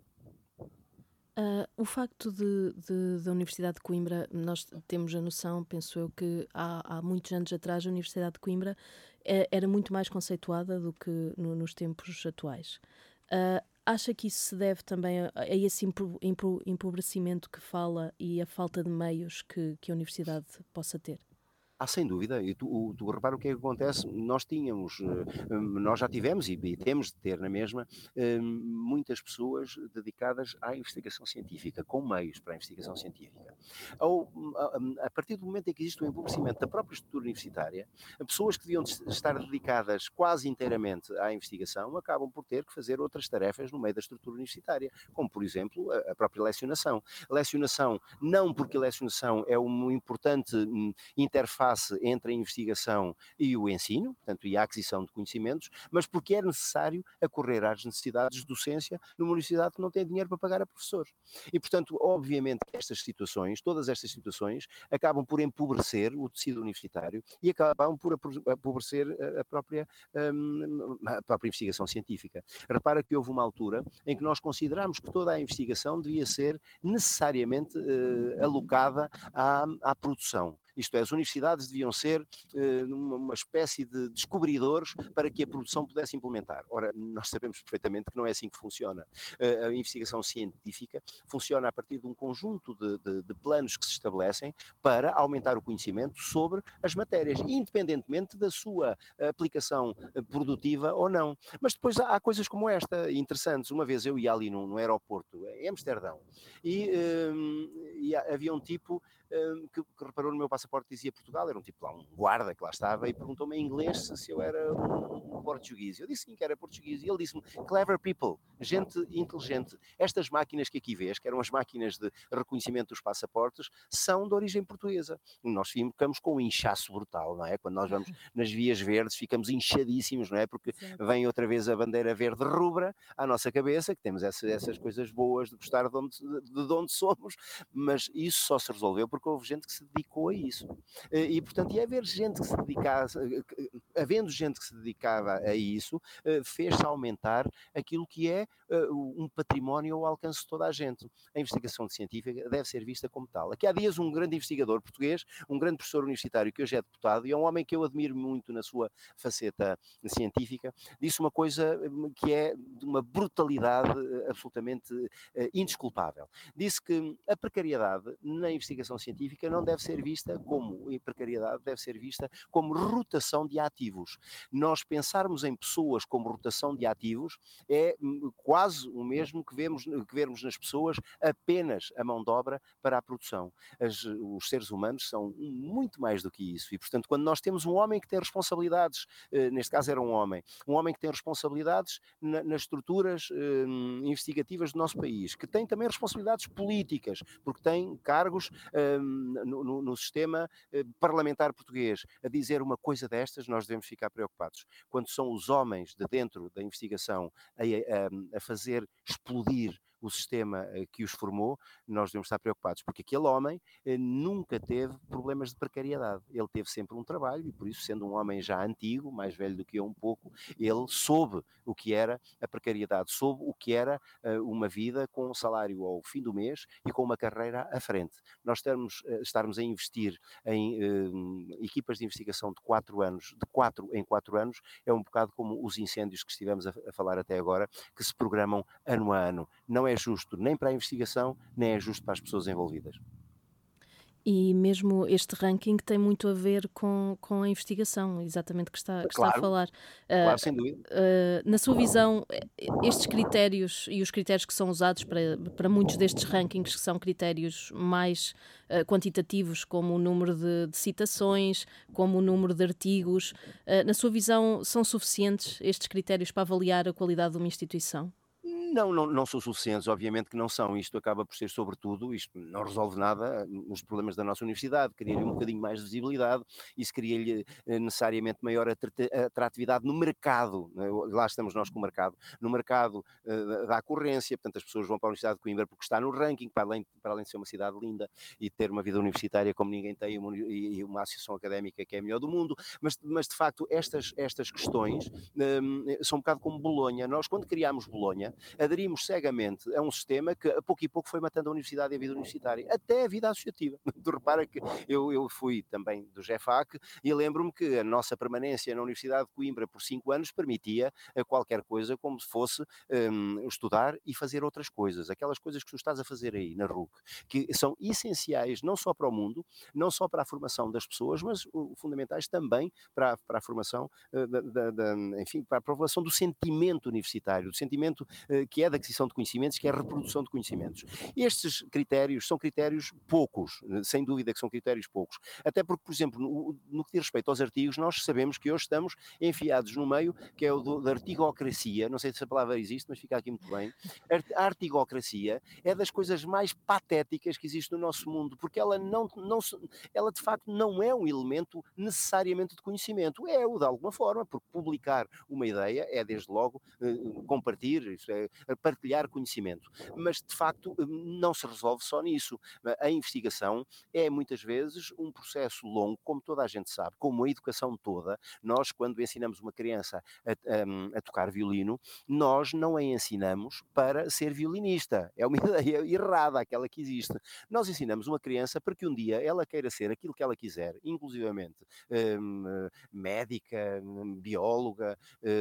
Uh, o facto de, de, da Universidade de Coimbra, nós temos a noção, penso eu, que há, há muitos anos atrás a Universidade de Coimbra é, era muito mais conceituada do que no, nos tempos atuais. Uh, acha que isso se deve também a, a esse impro, impro, empobrecimento que fala e a falta de meios que, que a Universidade possa ter? Ah, sem dúvida, e tu, tu repara o que é que acontece, nós tínhamos, nós já tivemos e, e temos de ter na mesma, muitas pessoas dedicadas à investigação científica, com meios para a investigação científica. Ou, a, a partir do momento em que existe o empobrecimento da própria estrutura universitária, pessoas que deviam estar dedicadas quase inteiramente à investigação acabam por ter que fazer outras tarefas no meio da estrutura universitária, como por exemplo a, a própria lecionação. A lecionação, não porque a lecionação é uma importante interface entre a investigação e o ensino, portanto, e a aquisição de conhecimentos, mas porque é necessário acorrer às necessidades de docência numa universidade que não tem dinheiro para pagar a professores. E, portanto, obviamente que estas situações, todas estas situações, acabam por empobrecer o tecido universitário e acabam por empobrecer a própria, a própria investigação científica. Repara que houve uma altura em que nós considerámos que toda a investigação devia ser necessariamente uh, alocada à, à produção. Isto é, as universidades deviam ser uh, uma espécie de descobridores para que a produção pudesse implementar. Ora, nós sabemos perfeitamente que não é assim que funciona. Uh, a investigação científica funciona a partir de um conjunto de, de, de planos que se estabelecem para aumentar o conhecimento sobre as matérias, independentemente da sua aplicação produtiva ou não. Mas depois há, há coisas como esta, interessantes. Uma vez eu ia ali no, no aeroporto, em Amsterdão, e, uh, e havia um tipo uh, que, que reparou no meu passaporte dizia Portugal, era um tipo lá, um guarda que lá estava, e perguntou-me em inglês se, se eu era um, um português. Eu disse sim que era português, e ele disse-me, clever people, gente inteligente. Estas máquinas que aqui vês, que eram as máquinas de reconhecimento dos passaportes, são de origem portuguesa. Nós ficamos com um inchaço brutal, não é? Quando nós vamos nas vias verdes, ficamos inchadíssimos, não é? Porque certo. Vem outra vez a bandeira verde rubra à nossa cabeça, que temos essa, essas coisas boas de gostar de onde, de, de onde somos, mas isso só se resolveu porque houve gente que se dedicou a isso. E, portanto, e haver gente que se dedicasse, havendo gente que se dedicava a isso, fez-se aumentar aquilo que é um património ao alcance de toda a gente. A investigação científica deve ser vista como tal. Aqui há dias um grande investigador português, um grande professor universitário que hoje é deputado, e é um homem que eu admiro muito na sua faceta científica, disse uma coisa que é de uma brutalidade absolutamente indesculpável. Disse que a precariedade na investigação científica não deve ser vista como, a precariedade deve ser vista como rotação de ativos. Nós pensarmos em pessoas como rotação de ativos é quase o mesmo que vemos, que vermos nas pessoas apenas a mão de obra para a produção. As, os seres humanos são muito mais do que isso, e portanto quando nós temos um homem que tem responsabilidades, neste caso era um homem, um homem que tem responsabilidades na, nas estruturas eh, investigativas do nosso país, que tem também responsabilidades políticas, porque tem cargos eh, no, no, no sistema eh, parlamentar português, a dizer uma coisa destas, nós devemos ficar preocupados. Quando são os homens de dentro da investigação a, a, a fazer explodir o sistema que os formou, nós devemos estar preocupados, porque aquele homem eh, nunca teve problemas de precariedade. Ele teve sempre um trabalho e, por isso, sendo um homem já antigo, mais velho do que eu um pouco, ele soube o que era a precariedade, soube o que era uh, uma vida com um salário ao fim do mês e com uma carreira à frente. Nós termos, uh, estarmos a investir em uh, equipas de investigação de quatro anos, de quatro em quatro anos, é um bocado como os incêndios que estivemos a, a falar até agora, que se programam ano a ano. Não é justo nem para a investigação, nem é justo para as pessoas envolvidas. E mesmo este ranking tem muito a ver com, com a investigação, exatamente que está, que está a Claro, falar. Ah, claro, sem dúvida. ah, na sua visão, eh, estes critérios e os critérios que são usados para, para muitos destes rankings, que são critérios mais ah, quantitativos, como o número de, de citações, como o número de artigos, ah, na sua visão, são suficientes estes critérios para avaliar a qualidade de uma instituição? Não, não, não são suficientes, obviamente que não são. Isto acaba por ser, sobretudo, isto não resolve nada nos problemas da nossa universidade, cria-lhe um bocadinho mais de visibilidade, isso cria-lhe eh, necessariamente maior atrati- atratividade no mercado, né? Lá estamos nós com o mercado, no mercado eh, da da concorrência, portanto as pessoas vão para a Universidade de Coimbra porque está no ranking, para além, para além de ser uma cidade linda e ter uma vida universitária como ninguém tem, uma uni- e e uma associação académica que é a melhor do mundo, mas, mas de facto estas, estas questões hum, são um bocado como Bolonha. Nós, quando criámos Bolonha, aderimos cegamente a um sistema que a pouco e pouco foi matando a universidade e a vida universitária, até a vida associativa. Tu repara que eu, eu fui também do GEFAC e lembro-me que a nossa permanência na Universidade de Coimbra por cinco anos permitia eh, qualquer coisa como se fosse um, estudar e fazer outras coisas, aquelas coisas que tu estás a fazer aí na R U C, que são essenciais não só para o mundo, não só para a formação das pessoas, mas uh, fundamentais também para, a- para a formação, uh, da, da- da- enfim, para a formação do sentimento universitário, do sentimento uh, que é da aquisição de conhecimentos, que é a reprodução de conhecimentos. Estes critérios são critérios poucos, uh, sem dúvida que são critérios poucos, até porque, por exemplo, no, no que diz respeito aos artigos, nós sabemos que hoje estamos enfiados no meio, que é o do, da artigocracia, não sei se a palavra existe, mas fica aqui muito bem. A artigocracia é das coisas mais patéticas que existe no nosso mundo, porque ela não, não se- ela de facto não é um elemento necessariamente de conhecimento, é o de alguma forma, porque publicar uma ideia é desde logo eh, compartilhar, isso é partilhar conhecimento, mas de facto eh, não se resolve só nisso. A investigação é muitas vezes um processo longo, como toda a gente sabe, como a educação toda. Nós, quando ensinamos uma criança a, a- a tocar violino, nós não a ensinamos para ser violinista. É uma ideia errada aquela que existe. Nós ensinamos uma criança para que um dia ela queira ser aquilo que ela quiser, inclusivamente hum, eh, médica, hum, bióloga,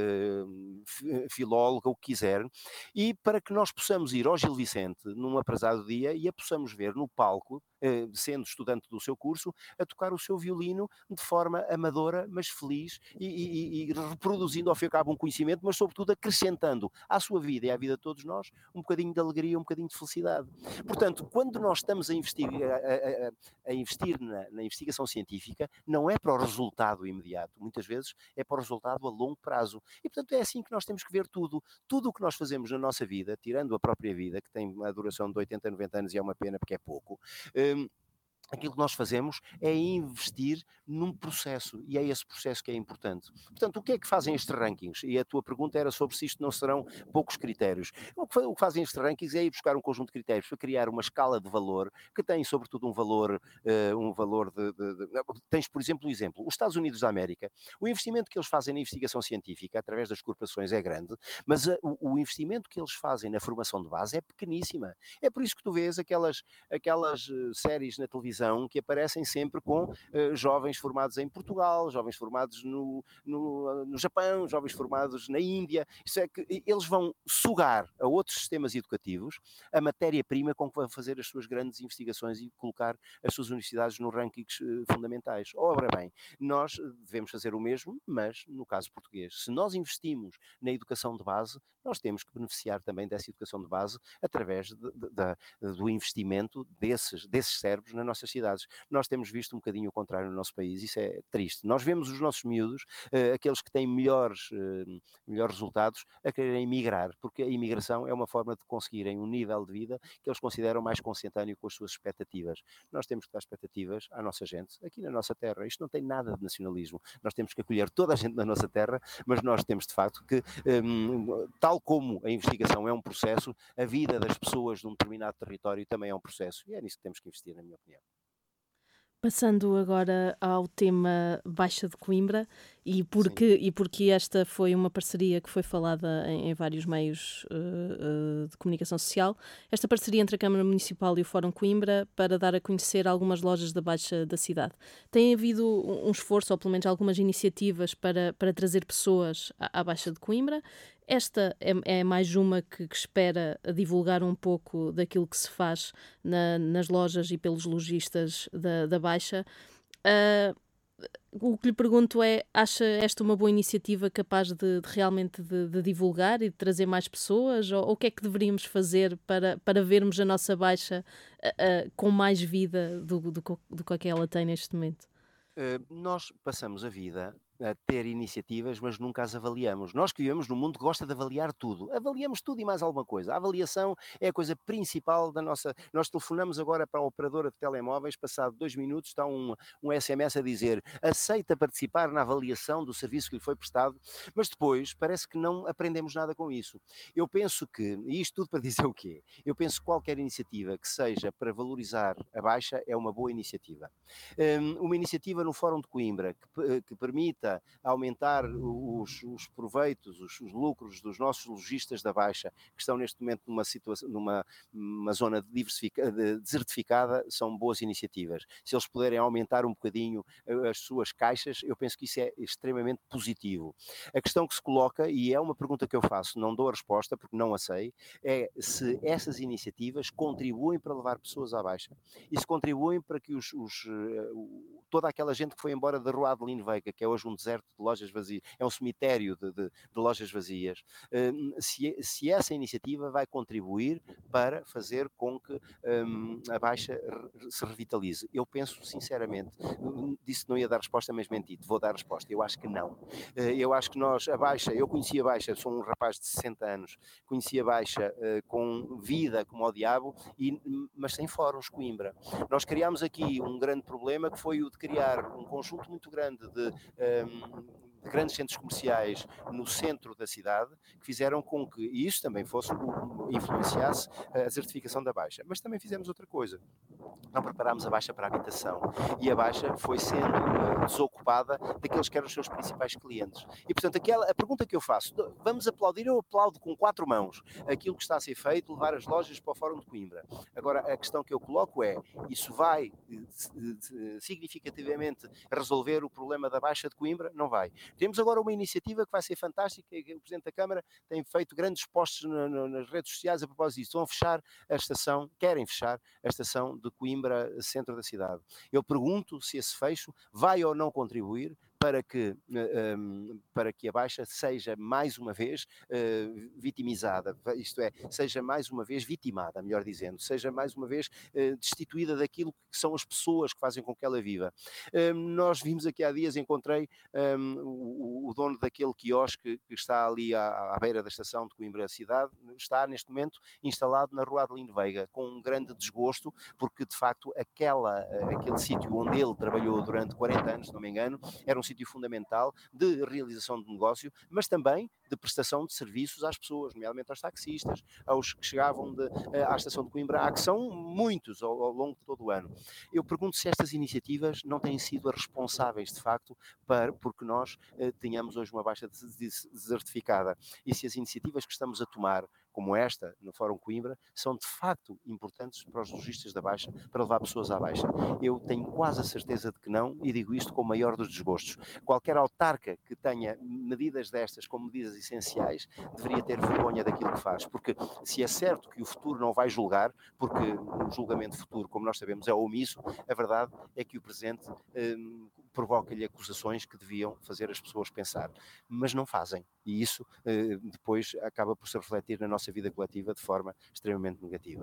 hum, fi- filóloga, o que quiser, e para que nós possamos ir ao Gil Vicente num aprazado dia e a possamos ver no palco, eh, sendo estudante do seu curso, a tocar o seu violino de forma amadora, mas feliz e, e- e reproduzindo ao fim e ao cabo um conhecimento, mas sobretudo acrescentando à sua vida e à vida de todos nós um bocadinho de alegria, um bocadinho de felicidade. Portanto, quando nós estamos a investir, a, a- a- a investir na, na investigação científica, não é para o resultado imediato, muitas vezes é para o resultado a longo prazo. E portanto é assim que nós temos que ver tudo. Tudo o que nós fazemos na nossa vida, tirando a própria vida, que tem uma duração de oitenta, noventa anos e é uma pena porque é pouco, hum, aquilo que nós fazemos é investir num processo, e é esse processo que é importante. Portanto, o que é que fazem estes rankings? E a tua pergunta era sobre se isto não serão poucos critérios. O que, fa- o que fazem estes rankings é ir buscar um conjunto de critérios para criar uma escala de valor, que tem sobretudo um valor, eh, um valor de, de- de- não, tens, por exemplo, um exemplo, os Estados Unidos da América, o investimento que eles fazem na investigação científica, através das corporações, é grande, mas a- o, o investimento que eles fazem na formação de base é pequeníssima. É por isso que tu vês aquelas, aquelas eh, séries na televisão que aparecem sempre com eh, jovens formados em Portugal, jovens formados no, no, no Japão, jovens formados na Índia. Isso é que eles vão sugar a outros sistemas educativos a matéria-prima com que vão fazer as suas grandes investigações e colocar as suas universidades nos rankings eh, fundamentais. Ora bem, nós devemos fazer o mesmo, mas no caso português. Se nós investimos na educação de base, nós temos que beneficiar também dessa educação de base através de, de, de, do investimento desses, desses cérebros nas nossas cidades. Nós temos visto um bocadinho o contrário no nosso país, isso é triste. Nós vemos os nossos miúdos, eh, aqueles que têm melhores, eh, melhores resultados, a quererem emigrar, porque a imigração é uma forma de conseguirem um nível de vida que eles consideram mais consentâneo com as suas expectativas. Nós temos que dar expectativas à nossa gente, aqui na nossa terra. Isto não tem nada de nacionalismo. Nós temos que acolher toda a gente na nossa terra, mas nós temos de facto que, um, tal como a investigação é um processo, a vida das pessoas de um determinado território também é um processo. E é nisso que temos que investir, na minha opinião. Passando agora ao tema Baixa de Coimbra, e Sim. porque, e porque esta foi uma parceria que foi falada em, em vários meios uh, uh, de comunicação social, esta parceria entre a Câmara Municipal e o Fórum Coimbra para dar a conhecer algumas lojas da Baixa da cidade. Tem havido um esforço, ou pelo menos algumas iniciativas para, para trazer pessoas à, à Baixa de Coimbra? Esta é, é mais uma que, que espera divulgar um pouco daquilo que se faz na, nas lojas e pelos lojistas da, da Baixa. Uh, o que lhe pergunto é, acha esta uma boa iniciativa capaz de, de realmente de, de divulgar e de trazer mais pessoas? Ou, ou o que é que deveríamos fazer para, para vermos a nossa Baixa uh, uh, com mais vida do, do, do, do que ela tem neste momento? Uh, nós passamos a vida a ter iniciativas, mas nunca as avaliamos. Nós que vivemos num mundo que gosta de avaliar tudo. Avaliamos tudo e mais alguma coisa. A avaliação é a coisa principal da nossa... Nós telefonamos agora para a operadora de telemóveis, passado dois minutos está um, um S M S a dizer aceita participar na avaliação do serviço que lhe foi prestado, mas depois parece que não aprendemos nada com isso. Eu penso que, e isto tudo para dizer o quê? Eu penso que qualquer iniciativa que seja para valorizar a Baixa é uma boa iniciativa. Um, uma iniciativa no Fórum de Coimbra que, que permita a aumentar os, os proveitos, os, os lucros dos nossos lojistas da Baixa, que estão neste momento numa situação, numa uma zona diversifica, de, desertificada, são boas iniciativas. Se eles puderem aumentar um bocadinho as suas caixas, eu penso que isso é extremamente positivo. A questão que se coloca, e é uma pergunta que eu faço, não dou a resposta porque não a sei, é se essas iniciativas contribuem para levar pessoas à Baixa e se contribuem para que os, os, toda aquela gente que foi embora da Rua Adelino Veiga, que é hoje um deserto de lojas vazias, é um cemitério de, de, de lojas vazias, um, se, se essa iniciativa vai contribuir para fazer com que um, a Baixa se revitalize. Eu penso sinceramente, disse que não ia dar resposta, mas menti, vou dar resposta, eu acho que não. Uh, eu acho que nós, a Baixa, eu conheci a Baixa, sou um rapaz de sessenta anos, conheci a Baixa uh, com vida como ao diabo, e, mas sem fóruns Coimbra. Nós criámos aqui um grande problema que foi o de criar um conjunto muito grande de um, de grandes centros comerciais no centro da cidade, que fizeram com que isso também fosse, influenciasse a desertificação da Baixa. Mas também fizemos outra coisa. Não preparámos a Baixa para a habitação e a Baixa foi sendo uh, desocupada daqueles que eram os seus principais clientes. E, portanto, aquela, a pergunta que eu faço, vamos aplaudir, eu aplaudo com quatro mãos aquilo que está a ser feito, levar as lojas para o Fórum de Coimbra. Agora, a questão que eu coloco é, isso vai uh, significativamente resolver o problema da Baixa de Coimbra? Não vai. Temos agora uma iniciativa que vai ser fantástica, que o Presidente da Câmara tem feito grandes posts no, no, nas redes sociais a propósito disso. Estão a fechar a estação, querem fechar a estação de Coimbra, centro da cidade. Eu pergunto se esse fecho vai ou não contribuir para que, um, para que a Baixa seja mais uma vez uh, vitimizada, isto é, seja mais uma vez vitimada, melhor dizendo, seja mais uma vez uh, destituída daquilo que são as pessoas que fazem com que ela viva. Um, nós vimos aqui há dias, encontrei um, o, o dono daquele quiosque que está ali à, à beira da estação de Coimbra cidade, está neste momento instalado na Rua Adelino Veiga, com um grande desgosto, porque de facto aquela, aquele sítio onde ele trabalhou durante quarenta anos, se não me engano, era um sítio fundamental de realização de negócio, mas também de prestação de serviços às pessoas, nomeadamente aos taxistas, aos que chegavam de, à estação de Coimbra, há que são muitos ao, ao longo de todo o ano. Eu pergunto se estas iniciativas não têm sido as responsáveis, de facto, para, porque nós eh, tenhamos hoje uma Baixa desertificada, e se as iniciativas que estamos a tomar, como esta, no Fórum Coimbra, são de facto importantes para os lojistas da Baixa, para levar pessoas à Baixa. Eu tenho quase a certeza de que não, e digo isto com o maior dos desgostos. Qualquer autarca que tenha medidas destas como medidas essenciais, deveria ter vergonha daquilo que faz, porque se é certo que o futuro não vai julgar, porque o julgamento futuro, como nós sabemos, é omisso, a verdade é que o presente hum, provoca-lhe acusações que deviam fazer as pessoas pensar, mas não fazem, e isso eh, depois acaba por se refletir na nossa vida coletiva de forma extremamente negativa.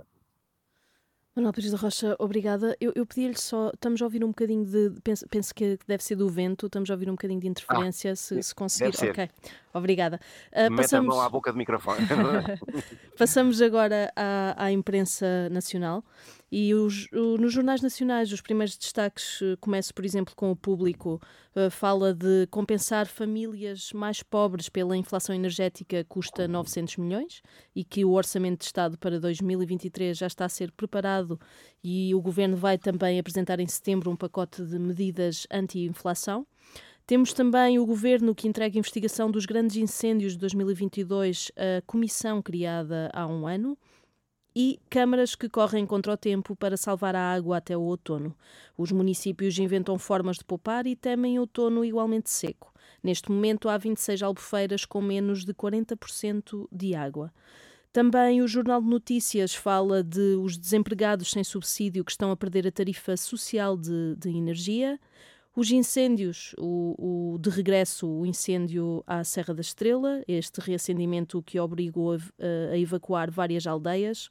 Manuel Pires da Rocha, obrigada. Eu, eu pedi-lhe só, estamos a ouvir um bocadinho de, penso, penso que deve ser do vento, estamos a ouvir um bocadinho de interferência, ah, se, se conseguir. Ok, obrigada. Uh, Meta passamos... a mão à boca do microfone. Passamos agora à, à imprensa nacional. E os, o, nos jornais nacionais, os primeiros destaques, uh, começo, por exemplo, com o Público, uh, fala de compensar famílias mais pobres pela inflação energética, custa novecentos milhões, e que o Orçamento de Estado para dois mil e vinte e três já está a ser preparado e o Governo vai também apresentar em setembro um pacote de medidas anti-inflação. Temos também o Governo que entrega a investigação dos grandes incêndios de dois mil e vinte e dois à comissão criada há um ano. E câmaras que correm contra o tempo para salvar a água até o outono. Os municípios inventam formas de poupar e temem outono igualmente seco. Neste momento há vinte e seis albufeiras com menos de quarenta por cento de água. Também o Jornal de Notícias fala de os desempregados sem subsídio que estão a perder a tarifa social de, de energia. Os incêndios, o, o, de regresso o incêndio à Serra da Estrela, este reacendimento que obrigou a, a evacuar várias aldeias.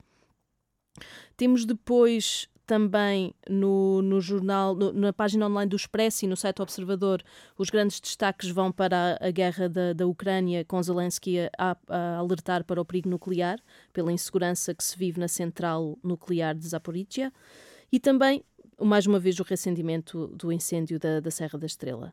Temos depois também no, no jornal, no, na página online do Expresso e no site do Observador, os grandes destaques vão para a, a guerra da, da Ucrânia, com Zelensky a, a alertar para o perigo nuclear, pela insegurança que se vive na central nuclear de Zaporizhia, e também, mais uma vez, o reacendimento do incêndio da, da Serra da Estrela.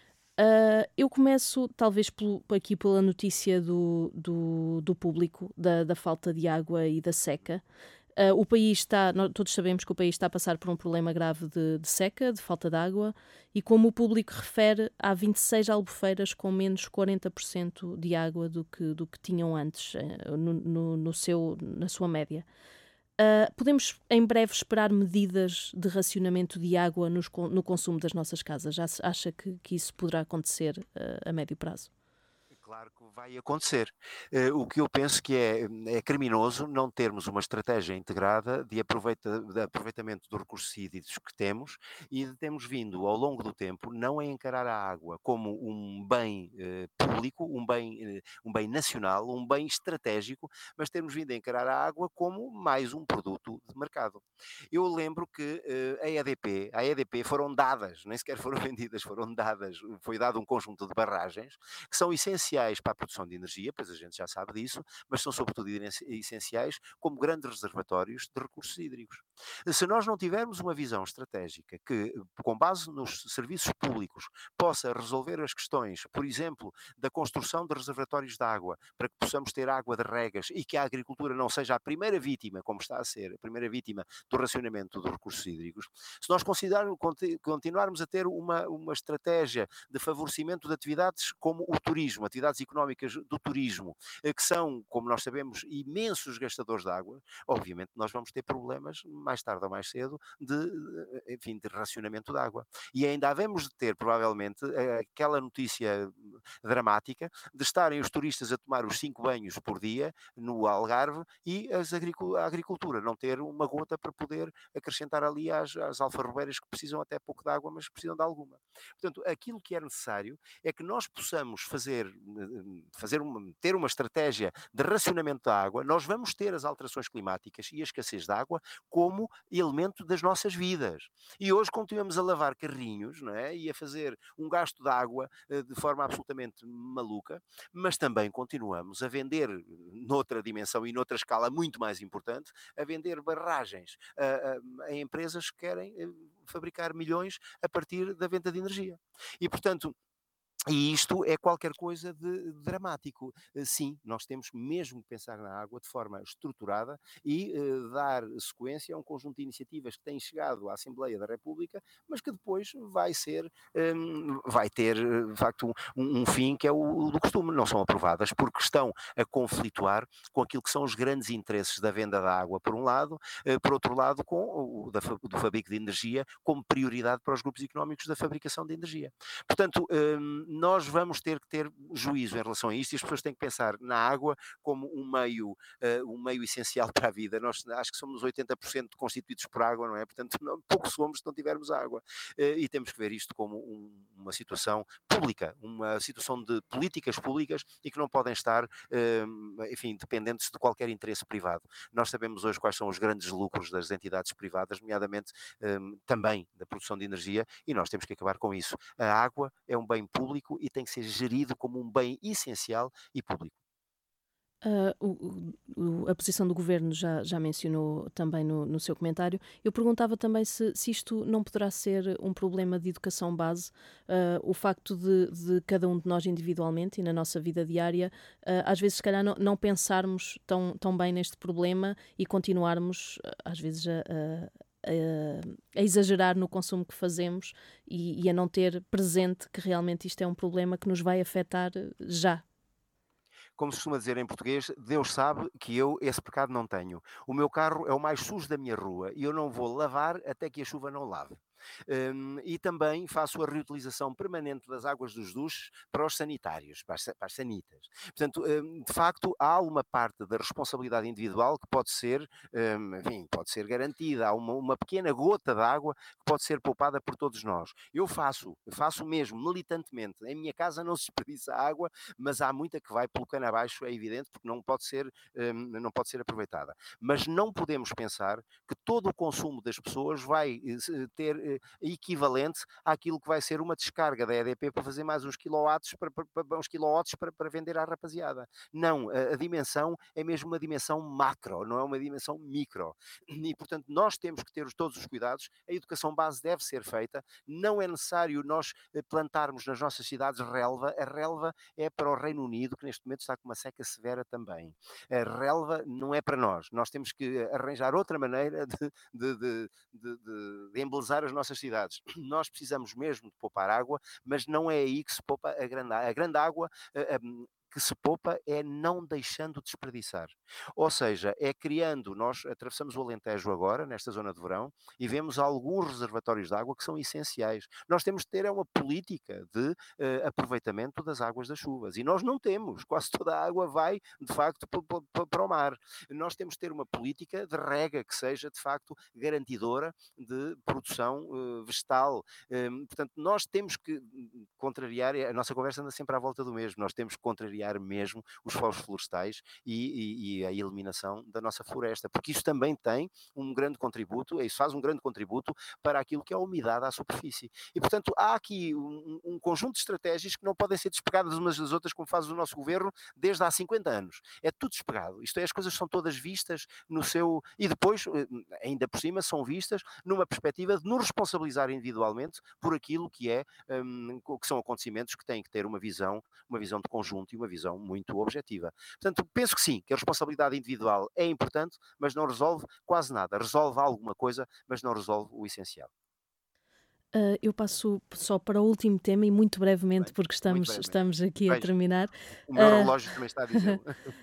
Uh, eu começo, talvez, pelo, aqui pela notícia do, do, do público, da, da falta de água e da seca. Uh, o país está, nós todos sabemos que o país está a passar por um problema grave de, de seca, de falta de água, e como o público refere, há vinte e seis albufeiras com menos quarenta por cento de água do que, do que tinham antes, uh, no, no, no seu, na sua média. Uh, podemos em breve esperar medidas de racionamento de água nos, no consumo das nossas casas? Já acha que, que isso poderá acontecer uh, a médio prazo? Claro que vai acontecer. Uh, o que eu penso que é, é criminoso não termos uma estratégia integrada de, aproveita, de aproveitamento dos recursos hídricos que temos e de termos vindo ao longo do tempo não a encarar a água como um bem uh, público, um bem, uh, um bem nacional, um bem estratégico, mas termos vindo a encarar a água como mais um produto de mercado. Eu lembro que uh, a E D P, a E D P foram dadas, nem sequer foram vendidas, foram dadas, foi dado um conjunto de barragens que são essenciais para a produção de energia, pois a gente já sabe disso, mas são sobretudo essenciais como grandes reservatórios de recursos hídricos. Se nós não tivermos uma visão estratégica que, com base nos serviços públicos, possa resolver as questões, por exemplo, da construção de reservatórios de água, para que possamos ter água de regas e que a agricultura não seja a primeira vítima, como está a ser, a primeira vítima do racionamento dos recursos hídricos, se nós considerarmos, continuarmos a ter uma, uma estratégia de favorecimento de atividades como o turismo, atividades económicas do turismo, que são, como nós sabemos, imensos gastadores de água, obviamente nós vamos ter problemas, mais tarde ou mais cedo, de, enfim, de racionamento de água. E ainda havemos de ter, provavelmente, aquela notícia dramática de estarem os turistas a tomar os cinco banhos por dia no Algarve e as agric- a agricultura não ter uma gota para poder acrescentar ali às, às alfarrobeiras que precisam até pouco de água, mas precisam de alguma. Portanto, aquilo que é necessário é que nós possamos fazer fazer uma, ter uma estratégia de racionamento da água. Nós vamos ter as alterações climáticas e a escassez de água como elemento das nossas vidas. E hoje continuamos a lavar carrinhos, não é? E a fazer um gasto de água uh, de forma absolutamente maluca, mas também continuamos a vender noutra dimensão e noutra escala muito mais importante, a vender barragens uh, uh, a empresas que querem uh, fabricar milhões a partir da venda de energia. E, portanto, E isto é qualquer coisa de dramático. Sim, nós temos mesmo que pensar na água de forma estruturada e uh, dar sequência a um conjunto de iniciativas que têm chegado à Assembleia da República, mas que depois vai ser, um, vai ter, de facto, um, um fim que é o, o do costume. Não são aprovadas porque estão a conflituar com aquilo que são os grandes interesses da venda da água, por um lado, uh, por outro lado, com o da, do fabrico de energia como prioridade para os grupos económicos da fabricação de energia. Portanto, um, nós vamos ter que ter juízo em relação a isto e as pessoas têm que pensar na água como um meio, uh, um meio essencial para a vida. Nós acho que somos oitenta por cento constituídos por água, não é? Portanto, não, pouco somos se não tivermos água. Uh, e temos que ver isto como um, uma situação pública, uma situação de políticas públicas e que não podem estar, uh, enfim, dependentes de qualquer interesse privado. Nós sabemos hoje quais são os grandes lucros das entidades privadas, nomeadamente um, também da produção de energia, e nós temos que acabar com isso. A água é um bem público e tem que ser gerido como um bem essencial e público. Uh, o, o, a posição do governo já, já mencionou também no, no seu comentário. Eu perguntava também se, se isto não poderá ser um problema de educação base, uh, o facto de, de cada um de nós individualmente e na nossa vida diária, uh, às vezes se calhar não, não pensarmos tão, tão bem neste problema e continuarmos, às vezes, a, a a exagerar no consumo que fazemos e, e a não ter presente que realmente isto é um problema que nos vai afetar já. Como se costuma dizer em português, Deus sabe que eu esse pecado não tenho. O meu carro é o mais sujo da minha rua e eu não vou lavar até que a chuva não lave. Um, e também faço a reutilização permanente das águas dos duches para os sanitários, para as, para as sanitas. Portanto, um, de facto, há uma parte da responsabilidade individual que pode ser, um, enfim, pode ser garantida. Há uma, uma pequena gota de água que pode ser poupada por todos nós. Eu faço, faço mesmo, militantemente. Em minha casa não se desperdiça água, mas há muita que vai pelo cano abaixo, é evidente, porque não pode ser, um, não pode ser aproveitada. Mas não podemos pensar que todo o consumo das pessoas vai uh, ter uh, equivalente àquilo que vai ser uma descarga da E D P para fazer mais uns quilowatts para, para, para, uns quilowatts para, para vender à rapaziada. Não, a, a dimensão é mesmo uma dimensão macro, não é uma dimensão micro. E, portanto, nós temos que ter todos os cuidados, a educação base deve ser feita, não é necessário nós plantarmos nas nossas cidades relva, a relva é para o Reino Unido, que neste momento está com uma seca severa também. A relva não é para nós, nós temos que arranjar outra maneira de, de, de, de, de, de embelezar as nossas cidades. Nós precisamos mesmo de poupar água, mas não é aí que se poupa a grande, a grande água. A, a, que se poupa é não deixando de desperdiçar. Ou seja, é criando, nós atravessamos o Alentejo agora, nesta zona de verão, e vemos alguns reservatórios de água que são essenciais. Nós temos de ter é uma política de uh, aproveitamento das águas das chuvas, e nós não temos. Quase toda a água vai, de facto, para o mar. Nós temos de ter uma política de rega que seja, de facto, garantidora de produção uh, vegetal. Um, portanto, nós temos que contrariar, a nossa conversa anda sempre à volta do mesmo, nós temos que contrariar mesmo os fogos florestais e, e, e a eliminação da nossa floresta, porque isso também tem um grande contributo, isso faz um grande contributo para aquilo que é a umidade à superfície. E, portanto, há aqui um, um conjunto de estratégias que não podem ser despegadas umas das outras, como faz o nosso governo desde há cinquenta anos. É tudo despegado. Isto é, as coisas são todas vistas no seu... E depois, ainda por cima, são vistas numa perspectiva de nos responsabilizar individualmente por aquilo que é, um, que são acontecimentos que têm que ter uma visão, uma visão de conjunto e uma visão muito objetiva. Portanto, penso que sim, que a responsabilidade individual é importante, mas não resolve quase nada. Resolve alguma coisa, mas não resolve o essencial. Uh, eu passo só para o último tema e muito brevemente, Bem, porque estamos, brevemente. estamos aqui a Veja, terminar. O meu Uh, relógio também está a dizer.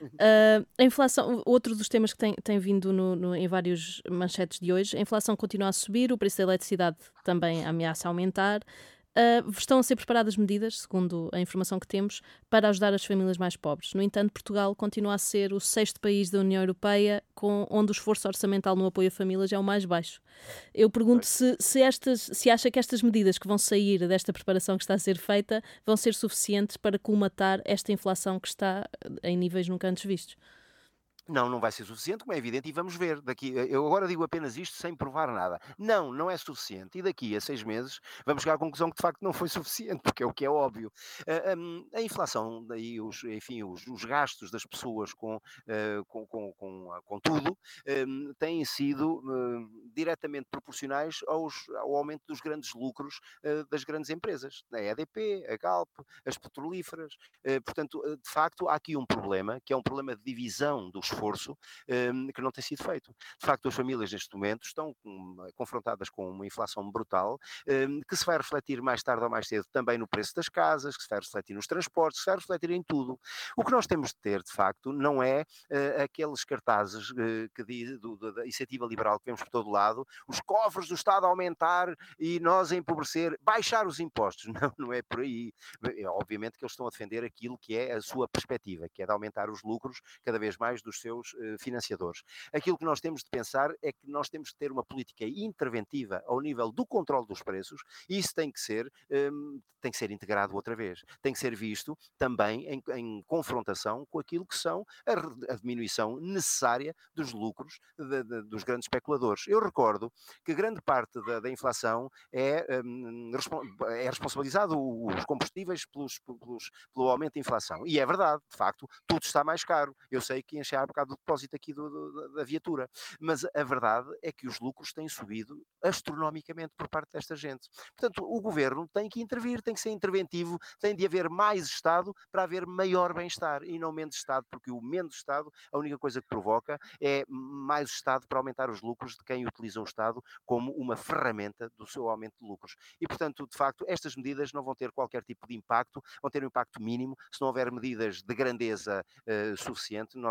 uh, a inflação, outro dos temas que tem, tem vindo no, no, em vários manchetes de hoje, a inflação continua a subir, o preço da eletricidade também ameaça aumentar. Uh, estão a ser preparadas medidas, segundo a informação que temos, para ajudar as famílias mais pobres. No entanto, Portugal continua a ser o sexto país da União Europeia com, onde o esforço orçamental no apoio a famílias é o mais baixo. Eu pergunto se, se, estas, se acha que estas medidas que vão sair desta preparação que está a ser feita vão ser suficientes para colmatar esta inflação que está em níveis nunca antes vistos. Não, não vai ser suficiente, como é evidente, e vamos ver. Daqui, eu agora digo apenas isto sem provar nada. Não, não é suficiente. E daqui a seis meses vamos chegar à conclusão que de facto não foi suficiente, porque é o que é óbvio. A, a, a inflação, daí os, enfim, os, os gastos das pessoas com, uh, com, com, com, com tudo, um, têm sido uh, diretamente proporcionais aos, ao aumento dos grandes lucros uh, das grandes empresas. A E D P, a Galp, as petrolíferas. Uh, portanto, de facto, há aqui um problema, que é um problema de divisão dos esforço um, que não tem sido feito. De facto, as famílias neste momento estão um, confrontadas com uma inflação brutal, um, que se vai refletir mais tarde ou mais cedo também no preço das casas, que se vai refletir nos transportes, que se vai refletir em tudo. O que nós temos de ter, de facto, não é uh, aqueles cartazes uh, que diz, do, do, da iniciativa liberal que vemos por todo lado, os cofres do Estado a aumentar e nós a empobrecer, baixar os impostos. Não, não é por aí. É, obviamente que eles estão a defender aquilo que é a sua perspectiva, que é de aumentar os lucros cada vez mais dos seus uh, financiadores. Aquilo que nós temos de pensar é que nós temos de ter uma política interventiva ao nível do controle dos preços, e isso tem que ser, um, tem que ser integrado outra vez. Tem que ser visto também em, em confrontação com aquilo que são a, a diminuição necessária dos lucros de, de, dos grandes especuladores. Eu recordo que grande parte da, da inflação é, um, é responsabilizado os combustíveis pelos, pelos, pelo aumento da inflação. E é verdade, de facto, tudo está mais caro. Eu sei que enche há bocado do depósito aqui do, do, da viatura, mas a verdade é que os lucros têm subido astronomicamente por parte desta gente. Portanto, o governo tem que intervir, tem que ser interventivo, tem de haver mais Estado para haver maior bem-estar e não menos Estado, porque o menos Estado, a única coisa que provoca é mais Estado para aumentar os lucros de quem utiliza o Estado como uma ferramenta do seu aumento de lucros. E, portanto, de facto, estas medidas não vão ter qualquer tipo de impacto, vão ter um impacto mínimo. Se não houver medidas de grandeza uh, suficiente, nós vamos viver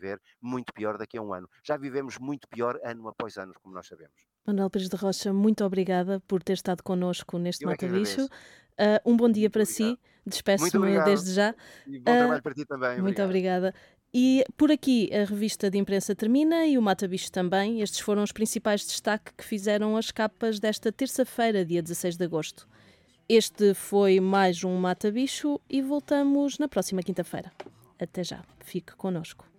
viver muito pior daqui a um ano. Já vivemos muito pior ano após ano, como nós sabemos. Manuel Pires de Rocha, muito obrigada por ter estado connosco neste Eu é que Mata Bicho. agradeço. Uh, um bom dia Muito para obrigado. si. Muito Despeço-me obrigado. desde já. E bom Uh, trabalho para ti também. muito Obrigado. obrigada. E por aqui a revista de imprensa termina e o Mata Bicho também. Estes foram os principais destaques que fizeram as capas desta terça-feira, dia dezasseis de agosto. Este foi mais um Mata Bicho e voltamos na próxima quinta-feira. Até já. Fique connosco.